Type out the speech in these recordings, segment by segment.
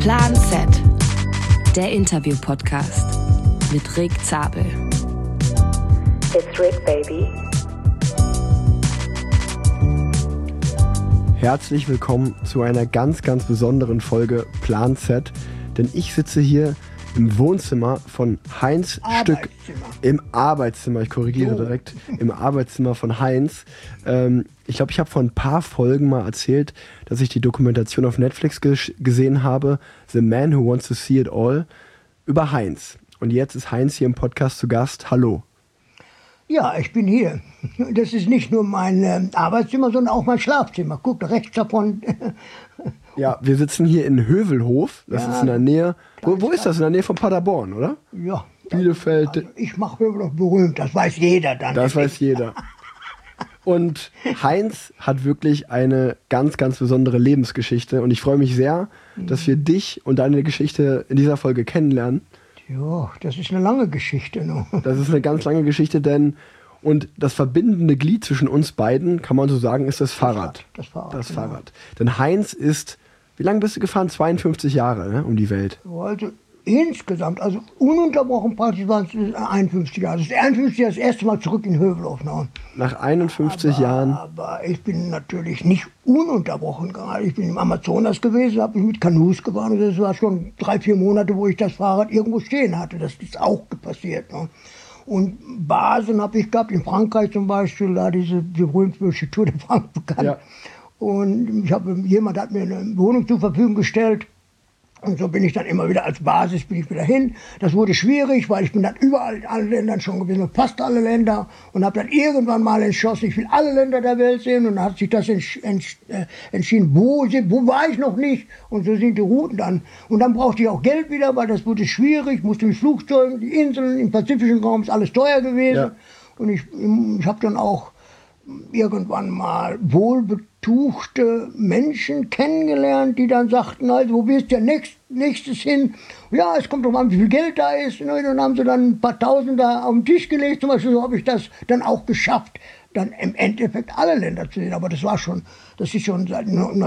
Plan Z, der Interview-Podcast mit Rick Zabel. It's Rick, baby. Herzlich willkommen zu einer ganz, ganz besonderen Folge Plan Z, denn ich sitze hier im Wohnzimmer von Heinz Stück, im Arbeitszimmer, ich korrigiere direkt, im Arbeitszimmer von Heinz. Ich glaube, ich habe vor ein paar Folgen mal erzählt, dass ich die Dokumentation auf Netflix gesehen habe, The Man Who Wants to See It All, über Heinz. Und jetzt ist Heinz hier im Podcast zu Gast. Hallo. Ja, ich bin hier. Das ist nicht nur mein Arbeitszimmer, sondern auch mein Schlafzimmer. Guck, rechts davon. Ja, wir sitzen hier in Hövelhof. Das ist in der Nähe. Wo ist das? In der Nähe von Paderborn, oder? Ja. Bielefeld. Also ich mache Hövelhof berühmt. Das weiß jeder dann. Das weiß jeder. Und Heinz hat wirklich eine ganz, ganz besondere Lebensgeschichte. Und ich freue mich sehr, dass wir dich und deine Geschichte in dieser Folge kennenlernen. Ja, das ist eine lange Geschichte. Ne? Das ist eine ganz lange Geschichte, und das verbindende Glied zwischen uns beiden, kann man so sagen, ist das Fahrrad. Das Fahrrad. Das genau. Fahrrad. Denn Heinz ist, wie lange bist du gefahren? 52 Jahre, ne, um die Welt. Also insgesamt, also ununterbrochen praktisch waren es 51 Jahre. Das ist 51 Jahre das erste Mal zurück in Hövelhof. Ne? Nach 51 Jahren. Aber ich bin natürlich nicht ununterbrochen gereist. Ich bin im Amazonas gewesen, habe mich mit Kanus gefahren. Das war schon 3-4 Monate, wo ich das Fahrrad irgendwo stehen hatte. Das ist auch passiert. Ne? Und Basen habe ich gehabt, in Frankreich zum Beispiel, da diese berühmte Tour de France bekannt. Ja. Und jemand hat mir eine Wohnung zur Verfügung gestellt. Und so bin ich dann immer wieder als Basis wieder hin. Das wurde schwierig, weil ich bin dann überall in allen Ländern schon gewesen, fast alle Länder. Und habe dann irgendwann mal entschlossen, ich will alle Länder der Welt sehen. Und dann hat sich das entschieden, wo war ich noch nicht. Und so sind die Routen dann. Und dann brauchte ich auch Geld wieder, weil das wurde schwierig. Musste mit Flugzeugen, die Inseln im pazifischen Raum, ist alles teuer gewesen. Ja. Und ich habe dann auch irgendwann mal wohlbetuchte Menschen kennengelernt, die dann sagten, also, wo willst du nächstes hin? Ja, es kommt doch an, wie viel Geld da ist. Und dann haben sie dann ein paar Tausend da auf den Tisch gelegt. Zum Beispiel so habe ich das dann auch geschafft, dann im Endeffekt alle Länder zu sehen. Aber das ist schon seit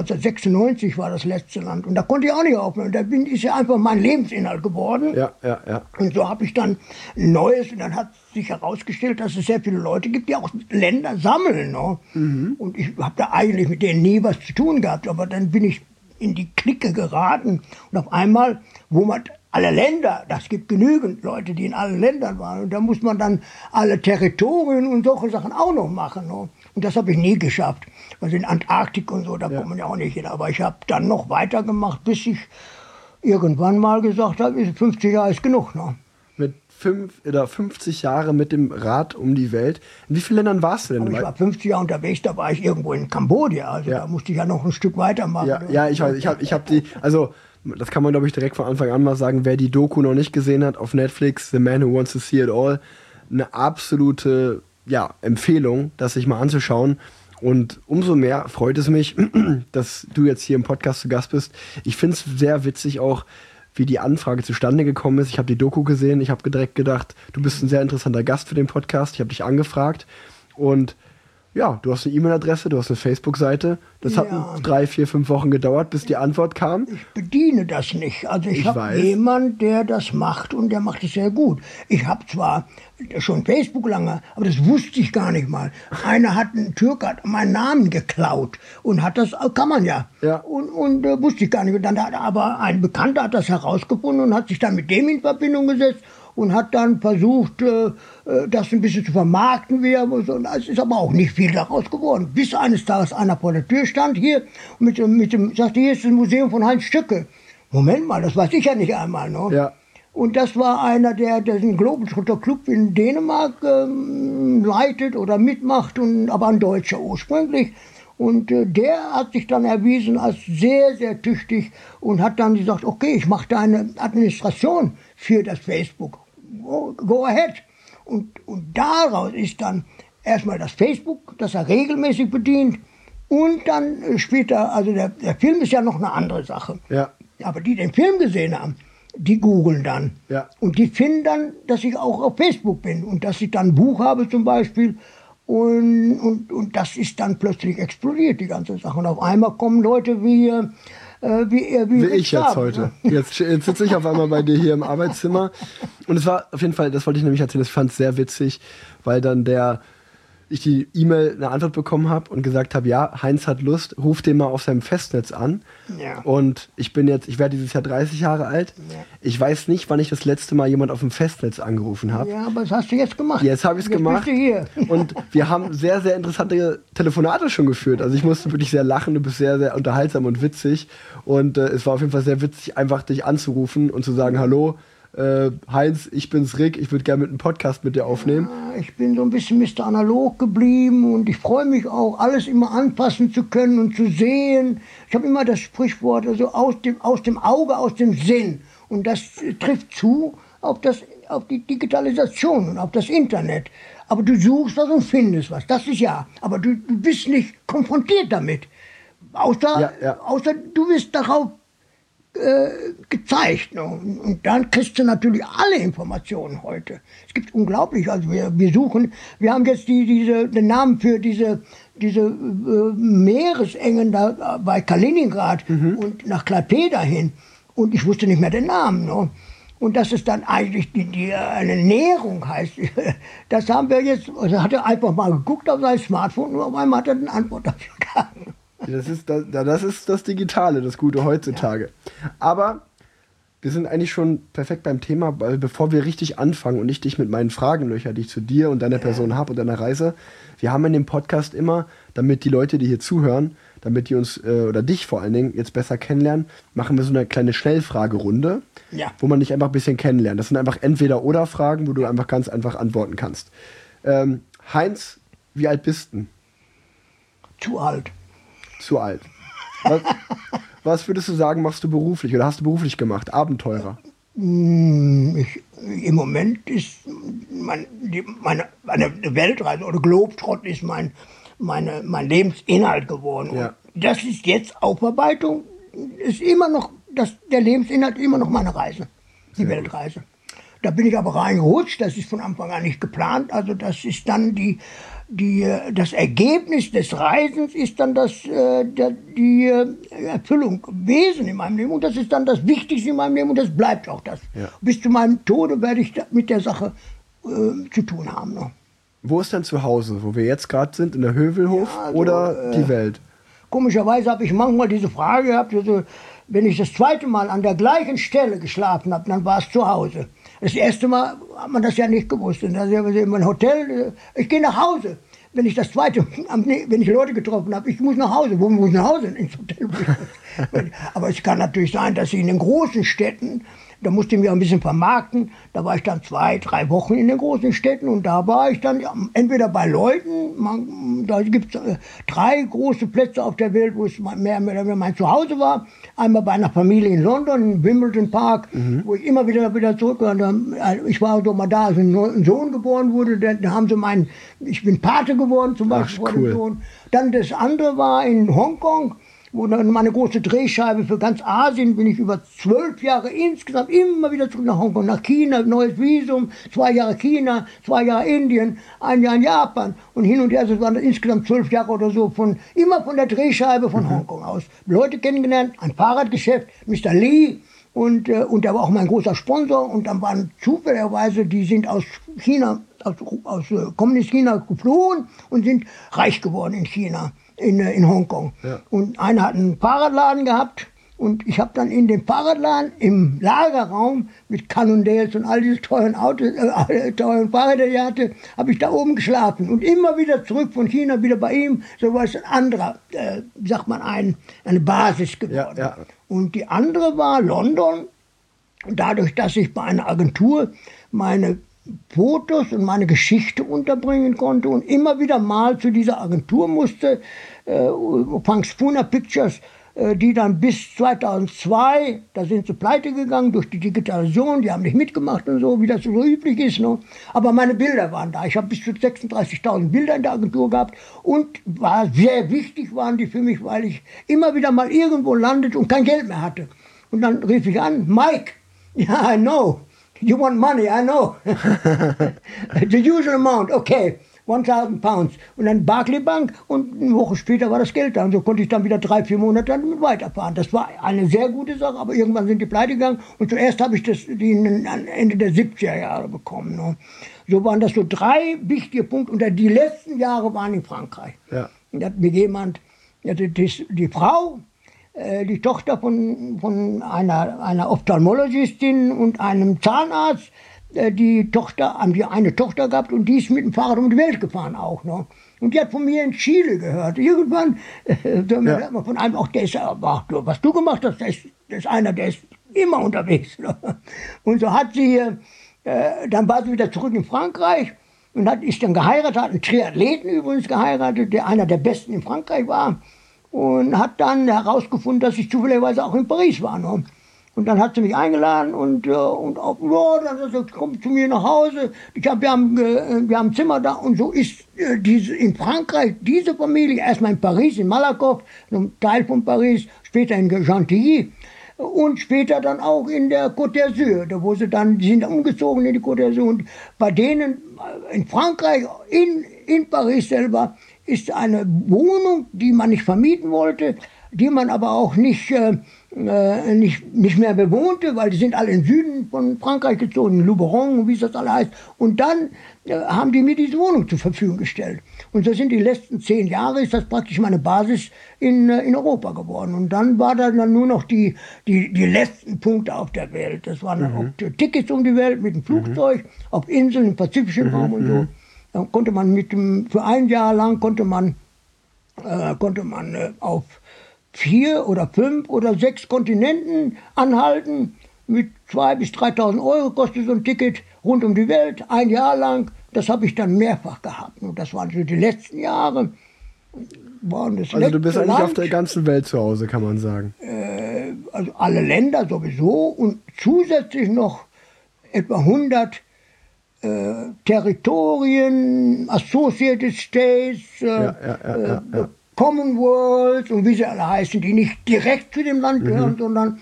1996 war das letzte Land. Und da konnte ich auch nicht aufhören. Da ist ja einfach mein Lebensinhalt geworden. Ja. Und so habe ich dann Neues. Und dann hat sich herausgestellt, dass es sehr viele Leute gibt, die auch Länder sammeln. Ne? Mhm. Und ich habe da eigentlich mit denen nie was zu tun gehabt. Aber dann bin ich in die Clique geraten. Und auf einmal, wo man alle Länder, das gibt genügend Leute, die in allen Ländern waren. Und da muss man dann alle Territorien und solche Sachen auch noch machen. Ne? Und das habe ich nie geschafft. Also in Antarktik und so, da kommt man ja auch nicht hin. Aber ich habe dann noch weitergemacht, bis ich irgendwann mal gesagt habe, 50 Jahre ist genug. Ne? Mit 50 Jahre mit dem Rad um die Welt. In wie vielen Ländern warst du denn? Ich war 50 Jahre unterwegs, da war ich irgendwo in Kambodscha. Also da musste ich ja noch ein Stück weitermachen. Ja, ich weiß. Ich hab die, also das kann man, glaube ich, direkt von Anfang an mal sagen, wer die Doku noch nicht gesehen hat auf Netflix, The Man Who Wants to See It All, eine absolute Empfehlung, das sich mal anzuschauen. Und umso mehr freut es mich, dass du jetzt hier im Podcast zu Gast bist. Ich finde es sehr witzig auch, wie die Anfrage zustande gekommen ist. Ich habe die Doku gesehen, ich habe direkt gedacht, du bist ein sehr interessanter Gast für den Podcast. Ich habe dich angefragt und ja, du hast eine E-Mail-Adresse, du hast eine Facebook-Seite. Das hat 3, 4, 5 Wochen gedauert, bis die Antwort kam. Ich bediene das nicht. Also ich habe jemanden, der das macht und der macht es sehr gut. Ich habe zwar schon Facebook lange, aber das wusste ich gar nicht mal. Ein Türke hat meinen Namen geklaut und hat das, kann man ja. Und wusste ich gar nicht. Und dann aber ein Bekannter hat das herausgefunden und hat sich dann mit dem in Verbindung gesetzt und hat dann versucht, das ein bisschen zu vermarkten. Es ist aber auch nicht viel daraus geworden. Bis eines Tages einer vor der Tür stand hier und sagte, hier ist das Museum von Heinz Stücke. Moment mal, das weiß ich ja nicht einmal. Ne? Ja. Und das war einer, der den Globetrotter Club in Dänemark leitet oder mitmacht, aber ein Deutscher ursprünglich. Und der hat sich dann erwiesen als sehr, sehr tüchtig und hat dann gesagt, okay, ich mache da eine Administration für das Facebook. Go ahead. Und daraus ist dann erstmal das Facebook, das er regelmäßig bedient. Und dann später, also der Film ist ja noch eine andere Sache. Ja. Aber die den Film gesehen haben, die googeln dann. Ja. Und die finden dann, dass ich auch auf Facebook bin. Und dass ich dann ein Buch habe zum Beispiel. Und das ist dann plötzlich explodiert, die ganze Sache. Und auf einmal kommen Leute wie wie ich jetzt heute. Jetzt sitze ich auf einmal bei dir hier im Arbeitszimmer. Und es war auf jeden Fall, das wollte ich nämlich erzählen, ich fand es sehr witzig, weil dann ich die E-Mail eine Antwort bekommen habe und gesagt habe, ja, Heinz hat Lust, ruf den mal auf seinem Festnetz an. Ja. Und ich werde dieses Jahr 30 Jahre alt. Ja. Ich weiß nicht, wann ich das letzte Mal jemand auf dem Festnetz angerufen habe. Ja, aber das hast du jetzt gemacht. Jetzt habe ich es gemacht. Bist du hier. Und wir haben sehr, sehr interessante Telefonate schon geführt. Also ich musste wirklich sehr lachen, du bist sehr, sehr unterhaltsam und witzig. Und es war auf jeden Fall sehr witzig, einfach dich anzurufen und zu sagen, hallo, Heinz, ich bin's Rick, ich würde gerne mit einem Podcast mit dir aufnehmen. Ja, ich bin so ein bisschen Mr. Analog geblieben und ich freue mich auch, alles immer anpassen zu können und zu sehen. Ich habe immer das Sprichwort, also aus dem Auge, aus dem Sinn. Und das trifft zu auf die Digitalisation und auf das Internet. Aber du suchst was und findest was, das ist ja. Aber du bist nicht konfrontiert damit. Außer du bist darauf gezeigt. Ne? Und dann kriegst du natürlich alle Informationen heute. Es gibt unglaublich, also wir suchen, wir haben jetzt den Namen für diese Meeresengen da bei Kaliningrad und nach Klaipeda hin. Und ich wusste nicht mehr den Namen. Ne? Und dass es dann eigentlich eine Näherung heißt, das haben wir jetzt, also hat er einfach mal geguckt auf sein Smartphone und auf einmal hat er eine Antwort dafür gehabt. Das ist das Digitale, das Gute heutzutage. Ja. Aber wir sind eigentlich schon perfekt beim Thema, weil bevor wir richtig anfangen und ich dich mit meinen Fragen löcher, die ich zu dir und deiner Person habe und deiner Reise, wir haben in dem Podcast immer, damit die Leute, die hier zuhören, damit die uns oder dich vor allen Dingen jetzt besser kennenlernen, machen wir so eine kleine Schnellfragerunde, wo man dich einfach ein bisschen kennenlernt. Das sind einfach Entweder-oder-Fragen, wo du einfach ganz einfach antworten kannst. Heinz, wie alt bist du? Zu alt. Zu alt. Was würdest du sagen, machst du beruflich oder hast du beruflich gemacht? Abenteurer? Im Moment ist meine Weltreise oder Globetrott ist mein Lebensinhalt geworden. Ja. Und das ist jetzt Aufarbeitung, ist immer noch, der Lebensinhalt immer noch meine Reise, die Weltreise. Da bin ich aber reingerutscht, das ist von Anfang an nicht geplant, also das ist dann das Ergebnis des Reisens ist dann die Erfüllung Wesen in meinem Leben und das ist dann das Wichtigste in meinem Leben und das bleibt auch das. Ja. Bis zu meinem Tode werde ich mit der Sache zu tun haben. Ne? Wo ist denn zu Hause, wo wir jetzt gerade sind, in der Hövelhof oder die Welt? Komischerweise habe ich manchmal diese Frage gehabt, also, wenn ich das zweite Mal an der gleichen Stelle geschlafen habe, dann war es zu Hause. Das erste Mal hat man das ja nicht gewusst. Und dann sind wir in mein Hotel, ich gehe nach Hause. Wenn ich wenn ich Leute getroffen habe, ich muss nach Hause. Wo muss ich nach Hause? Ins Hotel. Aber es kann natürlich sein, dass ich in den großen Städten, da musste ich mich auch ein bisschen vermarkten, da war ich dann 2-3 Wochen in den großen Städten und da war ich dann entweder bei Leuten, da gibt es 3 große Plätze auf der Welt, wo es mehr oder weniger mein Zuhause war. Einmal bei einer Familie in London, im Wimbledon Park, wo ich immer wieder zurück war. Ich war so mal da, als ein Sohn geboren wurde, da haben sie ich bin Pate geworden zum Beispiel vor dem Sohn. Dann das andere war in Hongkong, wo dann meine große Drehscheibe für ganz Asien, bin ich über 12 Jahre insgesamt immer wieder zurück nach Hongkong, nach China, neues Visum, 2 Jahre China, 2 Jahre Indien, 1 Jahr in Japan und hin und her, das waren insgesamt 12 Jahre oder so, immer von der Drehscheibe von Hongkong aus. Leute kennengelernt, ein Fahrradgeschäft, Mr. Lee und der war auch mein großer Sponsor und dann waren zufälligerweise, die sind aus China, aus Kommunist-China geflohen und sind reich geworden in China. In Hongkong. Ja. Und einer hat einen Fahrradladen gehabt und ich habe dann in dem Fahrradladen im Lagerraum mit Cannondales und all diese teuren Autos, teuren Fahrräder, die er hatte, habe ich da oben geschlafen und immer wieder zurück von China, wieder bei ihm. So war es ein anderer, sagt man, eine Basis geworden. Ja, ja. Und die andere war London. Und dadurch, dass ich bei einer Agentur meine Fotos und meine Geschichte unterbringen konnte und immer wieder mal zu dieser Agentur musste, Frank Spooner Pictures, die dann bis 2002, da sind sie pleite gegangen durch die Digitalisierung, die haben nicht mitgemacht und so, wie das so üblich ist. Ne? Aber meine Bilder waren da. Ich habe bis zu 36.000 Bilder in der Agentur gehabt und war sehr wichtig waren die für mich, weil ich immer wieder mal irgendwo landete und kein Geld mehr hatte. Und dann rief ich an, Mike, yeah, I know. You want money, I know. The usual amount, okay. 1000 Pounds. Und dann Barclay Bank und eine Woche später war das Geld da. Und so konnte ich dann wieder 3-4 Monate damit weiterfahren. Das war eine sehr gute Sache, aber irgendwann sind die pleite gegangen. Und zuerst habe ich die Ende der 70er Jahre bekommen. Ne? So waren das so 3 wichtige Punkte. Und die letzten Jahre waren in Frankreich. Ja. Und da hat mir jemand, die Frau, die Tochter von einer Ophthalmologistin und einem Zahnarzt, die Tochter, haben die eine Tochter gehabt und die ist mit dem Fahrrad um die Welt gefahren auch noch. Und die hat von mir in Chile gehört. Irgendwann hört man von einem, auch der ist, was du gemacht hast, das ist einer, der ist immer unterwegs. Und so hat sie, dann war sie wieder zurück in Frankreich und ist dann geheiratet, hat einen Triathleten übrigens geheiratet, der einer der besten in Frankreich war. Und hat dann herausgefunden, dass ich zufälligerweise auch in Paris war. Ne? Und dann hat sie mich eingeladen und dann hat sie gesagt, komm zu mir nach Hause. Wir haben ein Zimmer da. Und so ist in Frankreich diese Familie, erstmal in Paris, in Malakoff, ein Teil von Paris, später in Gentilly und später dann auch in der Côte d'Azur, die sind umgezogen in die Côte d'Azur. Und bei denen in Frankreich, in Paris selber, ist eine Wohnung, die man nicht vermieten wollte, die man aber auch nicht mehr bewohnte, weil die sind alle im Süden von Frankreich gezogen, in Luberon, wie es das alle heißt. Und dann haben die mir diese Wohnung zur Verfügung gestellt. Und so sind die letzten 10 Jahre, ist das praktisch meine Basis in Europa geworden. Und dann war da dann nur noch die letzten Punkte auf der Welt. Das waren auch Tickets um die Welt mit dem Flugzeug, auf Inseln im pazifischen Raum und so. Dann konnte man für ein Jahr lang konnte man auf 4 oder 5 oder 6 Kontinenten anhalten. Mit 2.000 bis 3.000 Euro kostet so ein Ticket rund um die Welt, ein Jahr lang. Das habe ich dann mehrfach gehabt. Und das waren so die letzten Jahre. Also du bist eigentlich auf der ganzen Welt zu Hause, kann man sagen. Also alle Länder sowieso und zusätzlich noch etwa 100 Territorien, Associated States, Commonwealth und wie sie alle heißen, die nicht direkt zu dem Land gehören, sondern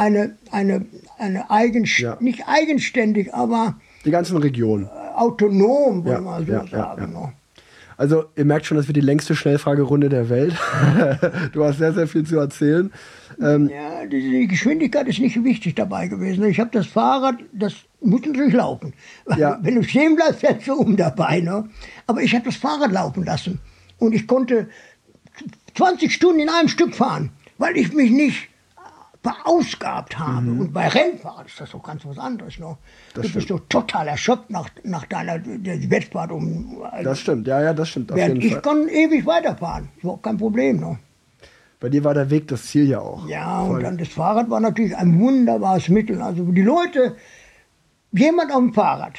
nicht eigenständig, aber die ganzen Regionen. Autonom, würde man so sagen. Ja. Also ihr merkt schon, das wird die längste Schnellfragerunde der Welt. Du hast sehr, sehr viel zu erzählen. Ja, die Geschwindigkeit ist nicht wichtig dabei gewesen. Ich habe das Fahrrad, das muss natürlich laufen. Ja. Wenn du stehen bleibst, fällst du dabei. Ne? Aber ich habe das Fahrrad laufen lassen. Und ich konnte 20 Stunden in einem Stück fahren, weil ich mich nicht verausgabt habe. Und bei Rennfahrrad ist das doch ganz was anderes. Ne? Du bist doch total erschöpft nach deiner Wettfahrt. Das stimmt, ja, das stimmt. Ich kann ewig weiterfahren, ist auch kein Problem. Ne? Bei dir war der Weg das Ziel ja auch. Ja, und dann das Fahrrad war natürlich ein wunderbares Mittel. Also die Leute, jemand auf dem Fahrrad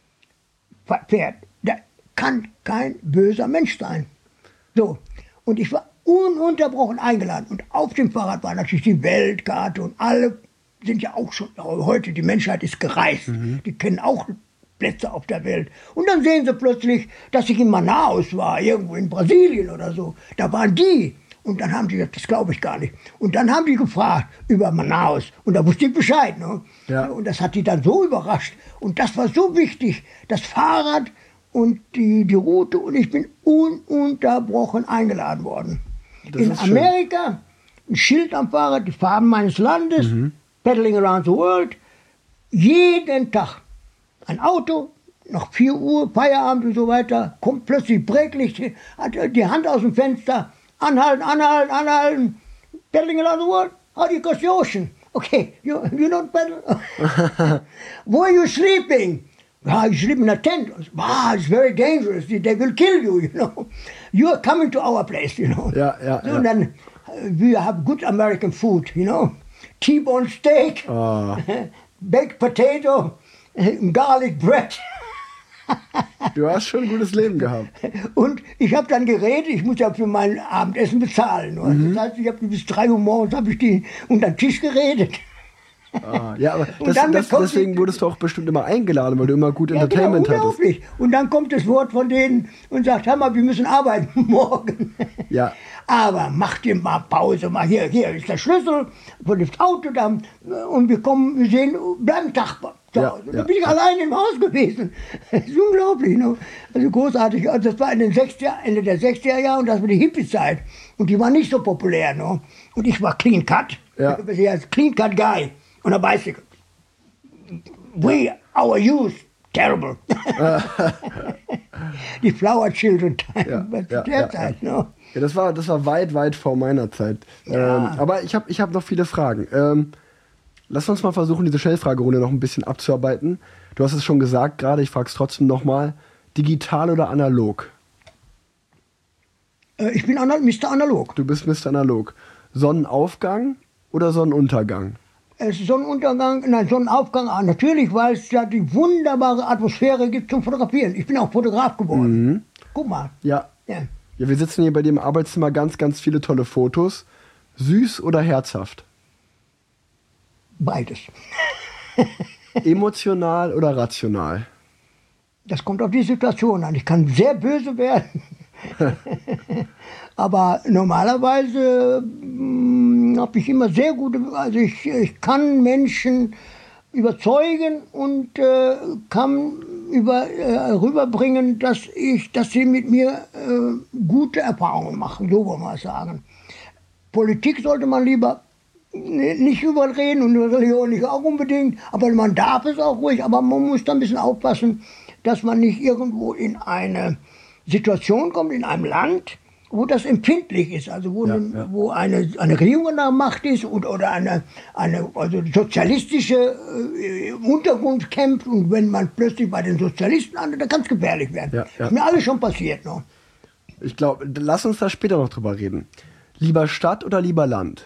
fährt, der kann kein böser Mensch sein. So, und ich war ununterbrochen eingeladen. Und auf dem Fahrrad war natürlich die Weltkarte und alle sind ja auch schon, heute die Menschheit ist gereist. Die kennen auch Plätze auf der Welt. Und dann sehen sie plötzlich, dass ich in Manaus war, irgendwo in Brasilien oder so. Da waren die. Und dann haben die gesagt, das glaube ich gar nicht. Und dann haben die gefragt über Manaus. Und da wusste ich Bescheid. Ne? Ja. Und das hat die dann so überrascht. Und das war so wichtig. Das Fahrrad und die Route. Und ich bin ununterbrochen eingeladen worden. In Amerika, ein Schild am Fahrrad, die Farben meines Landes, pedaling around the world. Jeden Tag ein Auto, nach 4 Uhr, Feierabend und so weiter, kommt plötzlich Breaklicht, hat die Hand aus dem Fenster, anhalten, pedaling around the world, how do you cross the ocean? Okay, you don't pedal? Where are you sleeping? You sleep in a tent. Wow, it's very dangerous. They will kill you, you know. You are coming to our place, you know. Ja. So, and then we have good American food, you know. T-bone steak, baked potato, garlic bread. Du hast schon ein gutes Leben gehabt. Und ich habe dann geredet, ich muss ja für mein Abendessen bezahlen. Das heißt, ich habe bis 3 Uhr morgens unter den Tisch geredet. Ja, aber deswegen wurdest du auch bestimmt immer eingeladen, weil du immer gut Entertainment hattest. Und dann kommt das Wort von denen und sagt, hör mal, wir müssen arbeiten morgen. Ja. Aber mach dir mal Pause, hier ist der Schlüssel von dem Auto da und wir sehen, bleiben Tag Da bin ich allein im Haus gewesen. Das ist unglaublich. Ne? Also großartig. Also das war Ende der 60er Jahre und das war die Hippie-Zeit. Und die war nicht so populär. Ne? Und ich war Clean Cut. Ja. Clean Cut Guy. Und da weiß ich, our youth, terrible. Die Flower Children Time, der Zeit. Ne? Ja, das war weit, weit vor meiner Zeit. Ja. Aber ich hab noch viele Fragen. Lass uns mal versuchen, diese Schnellfragerunde noch ein bisschen abzuarbeiten. Du hast es schon gesagt gerade, ich frage es trotzdem nochmal. Digital oder analog? Ich bin Mr. Analog. Du bist Mr. Analog. Sonnenaufgang oder Sonnenuntergang? Sonnenaufgang, natürlich, weil es ja die wunderbare Atmosphäre gibt zum Fotografieren. Ich bin auch Fotograf geworden. Mhm. Guck mal. Ja, wir sitzen hier bei dir im Arbeitszimmer, ganz, ganz viele tolle Fotos. Süß oder herzhaft? Beides. Emotional oder rational? Das kommt auf die Situation an. Ich kann sehr böse werden. Aber normalerweise habe ich immer sehr gute, also ich kann Menschen überzeugen und kann rüberbringen, dass sie mit mir gute Erfahrungen machen, so wollen wir es sagen. Politik sollte man lieber nicht überreden und Religion nicht auch unbedingt, aber man darf es auch ruhig, aber man muss da ein bisschen aufpassen, dass man nicht irgendwo in eine Situation kommt, in einem Land, wo das empfindlich ist, also wo eine Regierung an der Macht ist oder eine also sozialistische Untergrund kämpft und wenn man plötzlich bei den Sozialisten landet, dann kann es gefährlich werden. Ja. Ist mir alles schon passiert. Ne? Ich glaube, lass uns da später noch drüber reden. Lieber Stadt oder lieber Land?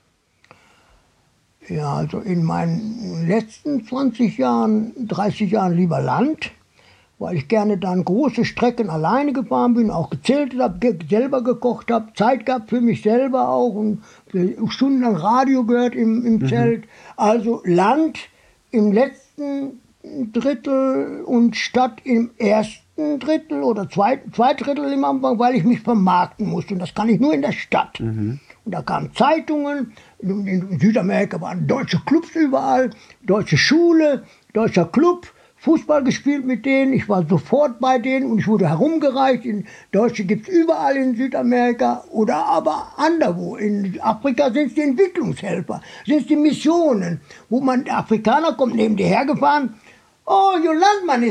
Ja, also in meinen letzten 30 Jahren lieber Land, weil ich gerne dann große Strecken alleine gefahren bin, auch gezeltet habe, selber gekocht habe, Zeit gehabt für mich selber auch und stundenlang Radio gehört im Zelt. Also Land im letzten Drittel und Stadt im ersten Drittel oder zwei Drittel im Anfang, weil ich mich vermarkten musste. Und das kann ich nur in der Stadt. Und da kamen Zeitungen, in Südamerika waren deutsche Clubs überall, deutsche Schule, deutscher Club, Fußball gespielt mit denen, ich war sofort bei denen und ich wurde herumgereicht. Deutsche gibt es überall in Südamerika oder aber anderswo. In Afrika sind es die Entwicklungshelfer, sind es die Missionen, wo der Afrikaner kommt neben dir hergefahren. Oh, your Landsman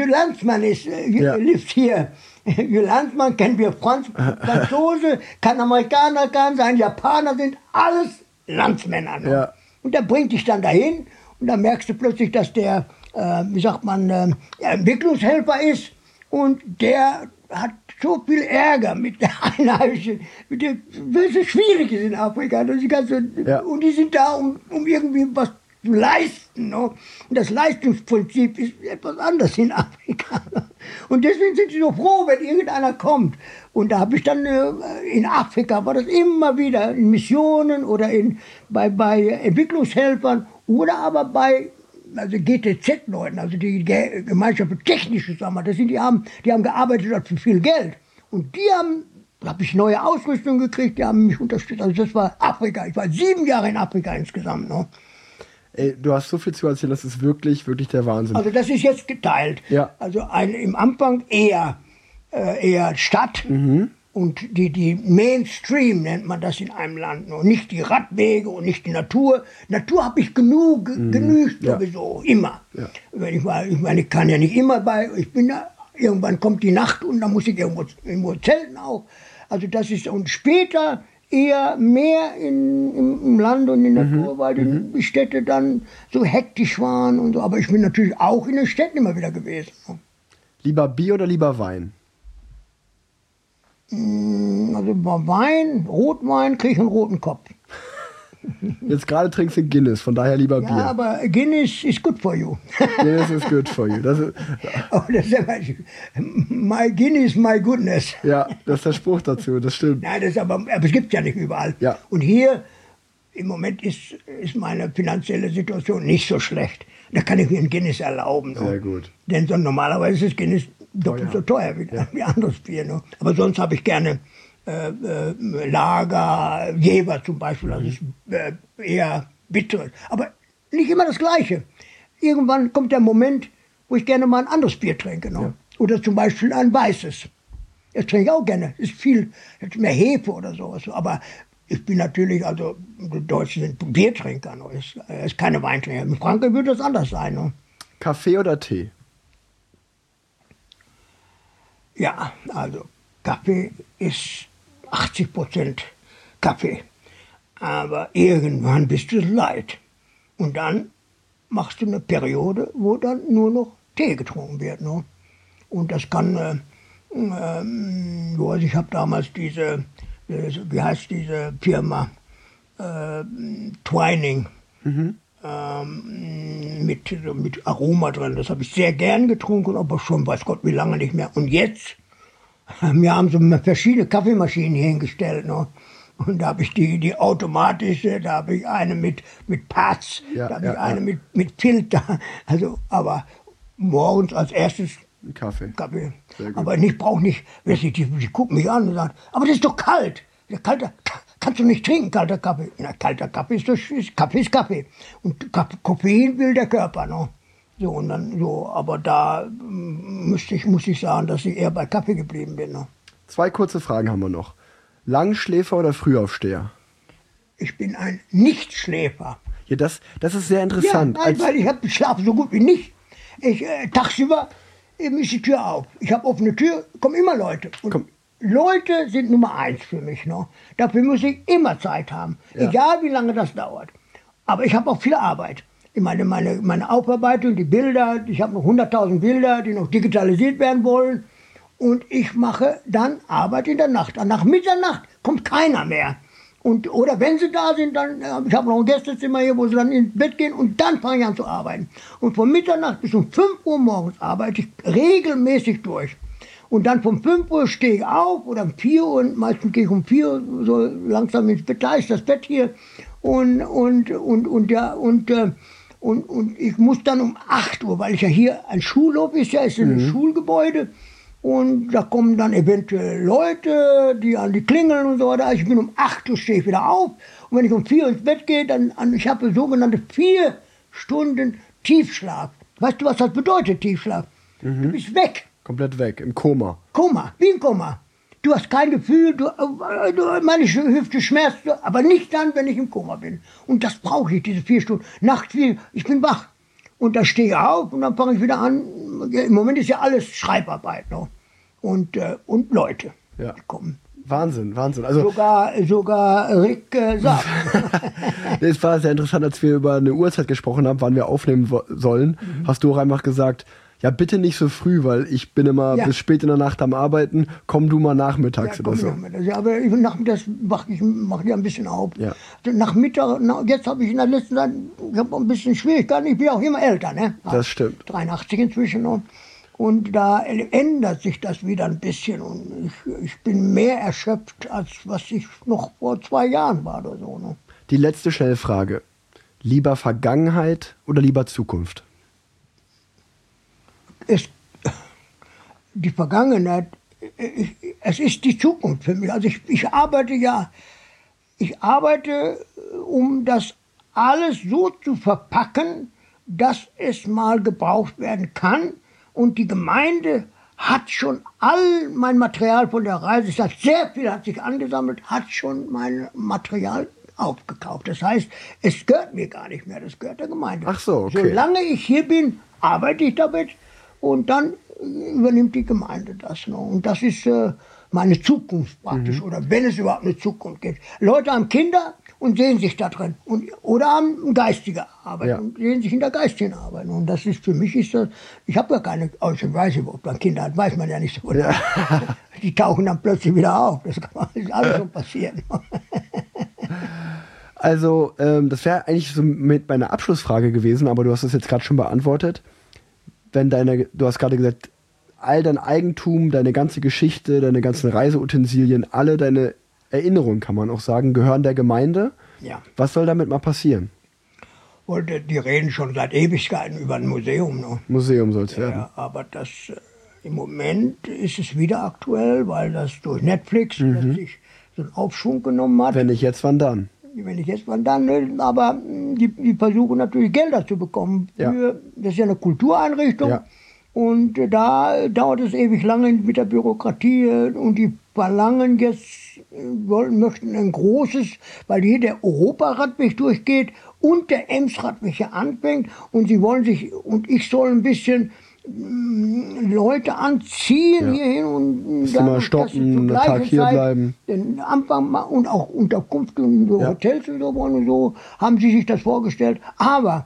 lives here. Your Landsman kennen wir Franzose, kann Amerikaner, kann sein Japaner, sind alles Landsmänner. Ne? Ja. Und der bringt dich dann dahin und dann merkst du plötzlich, dass der Entwicklungshelfer ist und der hat so viel Ärger mit der Einheimischen, weil es schwierig ist in Afrika. Und die sind da, um irgendwie was zu leisten. Ne? Und das Leistungsprinzip ist etwas anders in Afrika. Und deswegen sind sie so froh, wenn irgendeiner kommt. Und da habe ich dann in Afrika, war das immer wieder in Missionen oder bei Entwicklungshelfern oder aber bei GTZ-Leuten, also die Gemeinschaft für technische Sachen, die haben gearbeitet für viel Geld. Und da habe ich neue Ausrüstung gekriegt, die haben mich unterstützt. Also das war Afrika. Ich war 7 Jahre in Afrika insgesamt. Ne? Ey, du hast so viel zu erzählen, das ist wirklich, wirklich der Wahnsinn. Also das ist jetzt geteilt. Ja. Also im Anfang eher Stadt. Und die Mainstream nennt man das in einem Land. Und nicht die Radwege und nicht die Natur. Natur habe ich genügt sowieso, immer. Ja. Ich kann ja nicht immer irgendwann kommt die Nacht und dann muss ich irgendwo zelten auch. Also das ist, und später eher mehr im Land und in der Natur, weil die Städte dann so hektisch waren und so. Aber ich bin natürlich auch in den Städten immer wieder gewesen. Lieber Bier oder lieber Wein? Also bei Rotwein kriege ich einen roten Kopf. Jetzt gerade trinkst du Guinness, von daher lieber Bier. Ja, aber Guinness is good for you. Guinness is good for you. Das ist my Guinness, my goodness. Ja, das ist der Spruch dazu, das stimmt. Nein, aber es gibt ja nicht überall. Ja. Und hier im Moment ist meine finanzielle Situation nicht so schlecht. Da kann ich mir ein Guinness erlauben. Sehr gut. Denn normalerweise ist Guinness doppelt so teuer wie anderes Bier. Ne? Aber sonst habe ich gerne Lager, Jever zum Beispiel, das ist eher bitteres. Aber nicht immer das Gleiche. irgendwann kommt der Moment, wo ich gerne mal ein anderes Bier trinke. Ne? Ja. Oder zum Beispiel ein weißes. Das trinke ich auch gerne. Ist viel, ist mehr Hefe oder sowas. Aber ich bin natürlich, also die Deutschen sind Biertrinker. Ne? Ist keine Weintrinker. In Frankreich würde das anders sein. Ne? Kaffee oder Tee? Ja, also Kaffee ist 80% Kaffee. Aber irgendwann bist du es leid. Und dann machst du eine Periode, wo dann nur noch Tee getrunken wird. Ne? Und das kann, ich habe damals diese, wie heißt diese Firma, Twining, mit Aroma drin. Das habe ich sehr gern getrunken, aber schon weiß Gott wie lange nicht mehr. Und jetzt, wir haben so verschiedene Kaffeemaschinen hier hingestellt. Ne? Und da habe ich die automatische, da habe ich eine mit Pads, da habe ich eine mit Filter. Also, aber morgens als erstes Kaffee. Aber ich brauche nicht, die gucken mich an und sagen, aber das ist doch kalt. Kalter, kannst du nicht trinken, kalter Kaffee. Na, kalter Kaffee Kaffee ist Kaffee. Und Koffein will der Körper, ne? So, und dann so, aber da muss ich sagen, dass ich eher bei Kaffee geblieben bin. Ne? 2 kurze Fragen haben wir noch. Langschläfer oder Frühaufsteher? Ich bin ein Nichtschläfer. Ja, das ist sehr interessant. Ja, nein, weil ich schlafe so gut wie nicht. Tagsüber ist die Tür auf. Ich habe offene Tür, kommen immer Leute. Und Leute sind Nummer 1 für mich. Ne? Dafür muss ich immer Zeit haben. Ja. Egal wie lange das dauert. Aber ich habe auch viel Arbeit. Ich meine Aufarbeitung, die Bilder, ich habe noch 100.000 Bilder, die noch digitalisiert werden wollen. Und ich mache dann Arbeit in der Nacht. Und nach Mitternacht kommt keiner mehr. Oder wenn sie da sind, dann, ich habe noch ein Gästezimmer hier, wo sie dann ins Bett gehen und dann fange ich an zu arbeiten. Und von Mitternacht bis um 5 Uhr morgens arbeite ich regelmäßig durch. Und dann von 5 Uhr stehe ich auf oder um 4 Uhr, und meistens gehe ich um 4 Uhr so langsam ins Bett, da ist das Bett hier. Und ich muss dann um 8 Uhr, weil ich ja hier ein Schulhof ist, ist ein Schulgebäude. Und da kommen dann eventuell Leute, die klingeln und so weiter. Ich bin um 8 Uhr stehe ich wieder auf. Und wenn ich um 4 Uhr ins Bett gehe, ich habe sogenannte 4 Stunden Tiefschlaf. Weißt du, was das bedeutet, Tiefschlaf? Du bist weg. Komplett weg, im Koma. Koma, wie ein Koma. Du hast kein Gefühl, meine Hüfte schmerzt, aber nicht dann, wenn ich im Koma bin. Und das brauche ich, diese 4 Stunden. Nachts, ich bin wach. Und dann stehe ich auf und dann fange ich wieder an. Im Moment ist ja alles Schreibarbeit. Ne? Und Leute, die kommen. Wahnsinn. Also sogar Rick sagt. Es war sehr interessant, als wir über eine Uhrzeit gesprochen haben, wann wir aufnehmen sollen. Hast du auch einfach gesagt, ja bitte nicht so früh, weil ich bin immer bis spät in der Nacht am Arbeiten. Komm du mal nachmittags oder so. Ja, aber nachmittags mache ich ein bisschen auf. Ja. Nachmittag, jetzt habe ich in der letzten Zeit ein bisschen Schwierigkeiten. Ich bin auch immer älter. Ne? Das stimmt. 83 inzwischen. Und da ändert sich das wieder ein bisschen. Und ich bin mehr erschöpft, als was ich noch vor 2 Jahren war oder so. Ne? Die letzte Schnellfrage. Lieber Vergangenheit oder lieber Zukunft? Die Vergangenheit, es ist die Zukunft für mich. Also ich arbeite, um das alles so zu verpacken, dass es mal gebraucht werden kann. Und die Gemeinde hat schon all mein Material von der Reise, sehr viel hat sich angesammelt, hat schon mein Material aufgekauft. Das heißt, es gehört mir gar nicht mehr, das gehört der Gemeinde. Ach so, okay. Solange ich hier bin, arbeite ich damit. Und dann übernimmt die Gemeinde das noch. Und das ist meine Zukunft praktisch. Oder wenn es überhaupt eine Zukunft gibt. Leute haben Kinder und sehen sich da drin. Oder haben geistige Arbeit und sehen sich in der geistigen Arbeit. Und das ist für mich, ich habe ja keine, ich weiß nicht, ob man Kinder hat, weiß man ja nicht so. Ja. Die tauchen dann plötzlich wieder auf. Das ist alles so passieren. Also, das wäre eigentlich so mit meiner Abschlussfrage gewesen, aber du hast es jetzt gerade schon beantwortet. Du hast gerade gesagt, all dein Eigentum, deine ganze Geschichte, deine ganzen Reiseutensilien, alle deine Erinnerungen, kann man auch sagen, gehören der Gemeinde. Ja. Was soll damit mal passieren? Und die reden schon seit Ewigkeiten über ein Museum. Ne? Museum soll es werden. Ja, aber im Moment ist es wieder aktuell, weil das durch Netflix plötzlich so einen Aufschwung genommen hat. Wenn nicht jetzt, wann dann? wenn ich jetzt mal dann, aber die versuchen natürlich Gelder zu bekommen. Das ist ja eine Kultureinrichtung. Ja. Und da dauert es ewig lange mit der Bürokratie und die verlangen jetzt, möchten ein großes, weil hier der Europaradweg durchgeht und der Ems-Radweg hier anfängt und sie wollen und ich soll ein bisschen Leute anziehen hierhin und dann mal stoppen, einen Tag hier bleiben. Den Anfang und auch Unterkunft und so Hotels und so haben sie sich das vorgestellt. Aber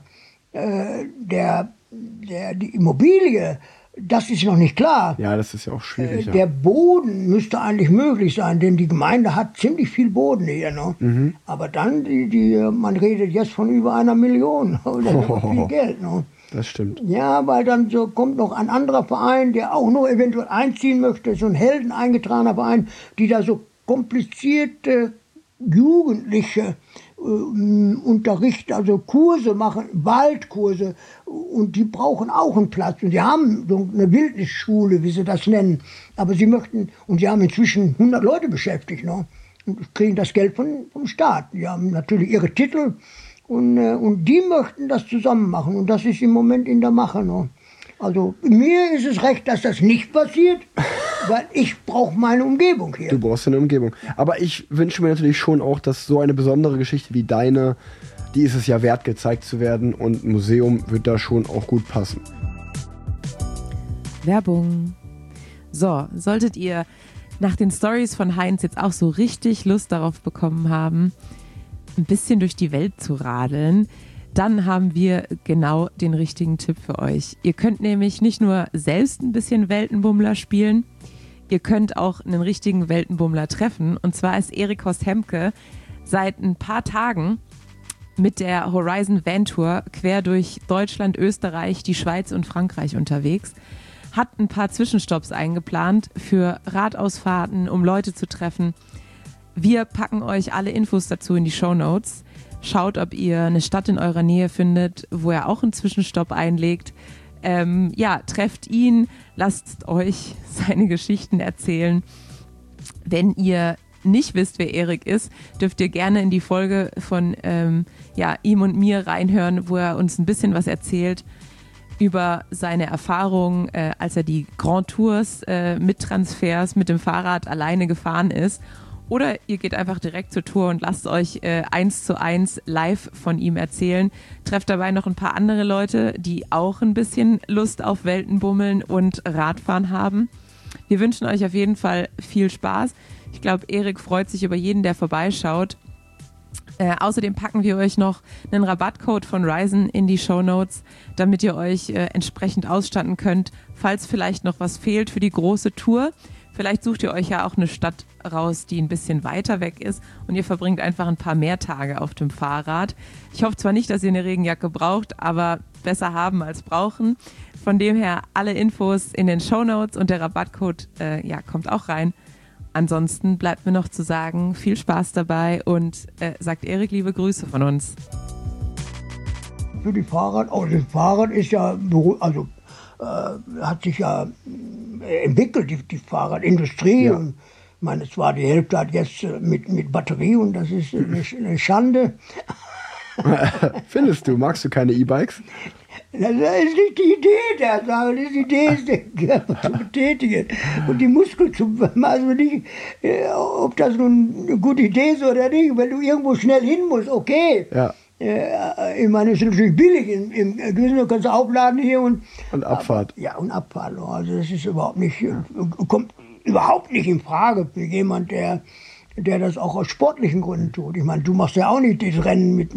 die Immobilie, das ist noch nicht klar. Ja, das ist ja auch schwierig. Der Boden müsste eigentlich möglich sein, denn die Gemeinde hat ziemlich viel Boden hier. Ne? Mhm. Aber dann, man redet jetzt von über 1 Million. Das ist viel Geld. Ne? Das stimmt. Ja, weil dann kommt noch ein anderer Verein, der auch noch eventuell einziehen möchte, so ein Helden eingetragener Verein, die da so komplizierte Jugendliche unterrichten, also Kurse machen, Waldkurse, und die brauchen auch einen Platz. Und sie haben so eine Wildnisschule, wie sie das nennen. Aber sie haben inzwischen 100 Leute beschäftigt, ne? Und kriegen das Geld vom Staat. Die haben natürlich ihre Titel. Und die möchten das zusammen machen. Und das ist im Moment in der Mache. Ne? Also mir ist es recht, dass das nicht passiert, weil ich brauche meine Umgebung hier. Du brauchst eine Umgebung. Aber ich wünsche mir natürlich schon auch, dass so eine besondere Geschichte wie deine, die ist es ja wert, gezeigt zu werden. Und ein Museum wird da schon auch gut passen. Werbung. So, solltet ihr nach den Stories von Heinz jetzt auch so richtig Lust darauf bekommen haben, ein bisschen durch die Welt zu radeln, dann haben wir genau den richtigen Tipp für euch. Ihr könnt nämlich nicht nur selbst ein bisschen Weltenbummler spielen, ihr könnt auch einen richtigen Weltenbummler treffen. Und zwar ist Erik Horst Hemke seit ein paar Tagen mit der Horizon Van Tour quer durch Deutschland, Österreich, die Schweiz und Frankreich unterwegs. Hat ein paar Zwischenstopps eingeplant für Radausfahrten, um Leute zu treffen. Wir packen euch alle Infos dazu in die Shownotes. Schaut, ob ihr eine Stadt in eurer Nähe findet, wo er auch einen Zwischenstopp einlegt. Trefft ihn, lasst euch seine Geschichten erzählen. Wenn ihr nicht wisst, wer Erik ist, dürft ihr gerne in die Folge von ihm und mir reinhören, wo er uns ein bisschen was erzählt über seine Erfahrungen, als er die Grand Tours mit Transfers mit dem Fahrrad alleine gefahren ist. Oder ihr geht einfach direkt zur Tour und lasst euch 1:1 live von ihm erzählen. Trefft dabei noch ein paar andere Leute, die auch ein bisschen Lust auf Weltenbummeln und Radfahren haben. Wir wünschen euch auf jeden Fall viel Spaß. Ich glaube, Erik freut sich über jeden, der vorbeischaut. Außerdem packen wir euch noch einen Rabattcode von Ryzen in die Shownotes, damit ihr euch entsprechend ausstatten könnt, falls vielleicht noch was fehlt für die große Tour. Vielleicht sucht ihr euch ja auch eine Stadt raus, die ein bisschen weiter weg ist und ihr verbringt einfach ein paar mehr Tage auf dem Fahrrad. Ich hoffe zwar nicht, dass ihr eine Regenjacke braucht, aber besser haben als brauchen. Von dem her alle Infos in den Shownotes und der Rabattcode kommt auch rein. Ansonsten bleibt mir noch zu sagen, viel Spaß dabei und sagt Erik liebe Grüße von uns. Für die Fahrrad, das Fahrrad ist ja, hat sich ja entwickelt, die Fahrradindustrie. Ja. Und ich meine, zwar die Hälfte hat jetzt mit Batterie und das ist eine Schande. Findest du? Magst du keine E-Bikes? Das ist nicht die Idee der Sache. Die Idee ist, den Körper zu betätigen und die Muskeln zu, also nicht, ob das nun eine gute Idee ist oder nicht, wenn du irgendwo schnell hin musst, okay. Ja. Ich meine, es ist natürlich billig. Im Güsner kannst du aufladen hier und Abfahrt. Aber, und Abfahrt. Also das ist kommt überhaupt nicht in Frage für jemand, der das auch aus sportlichen Gründen tut. Ich meine, du machst ja auch nicht das Rennen mit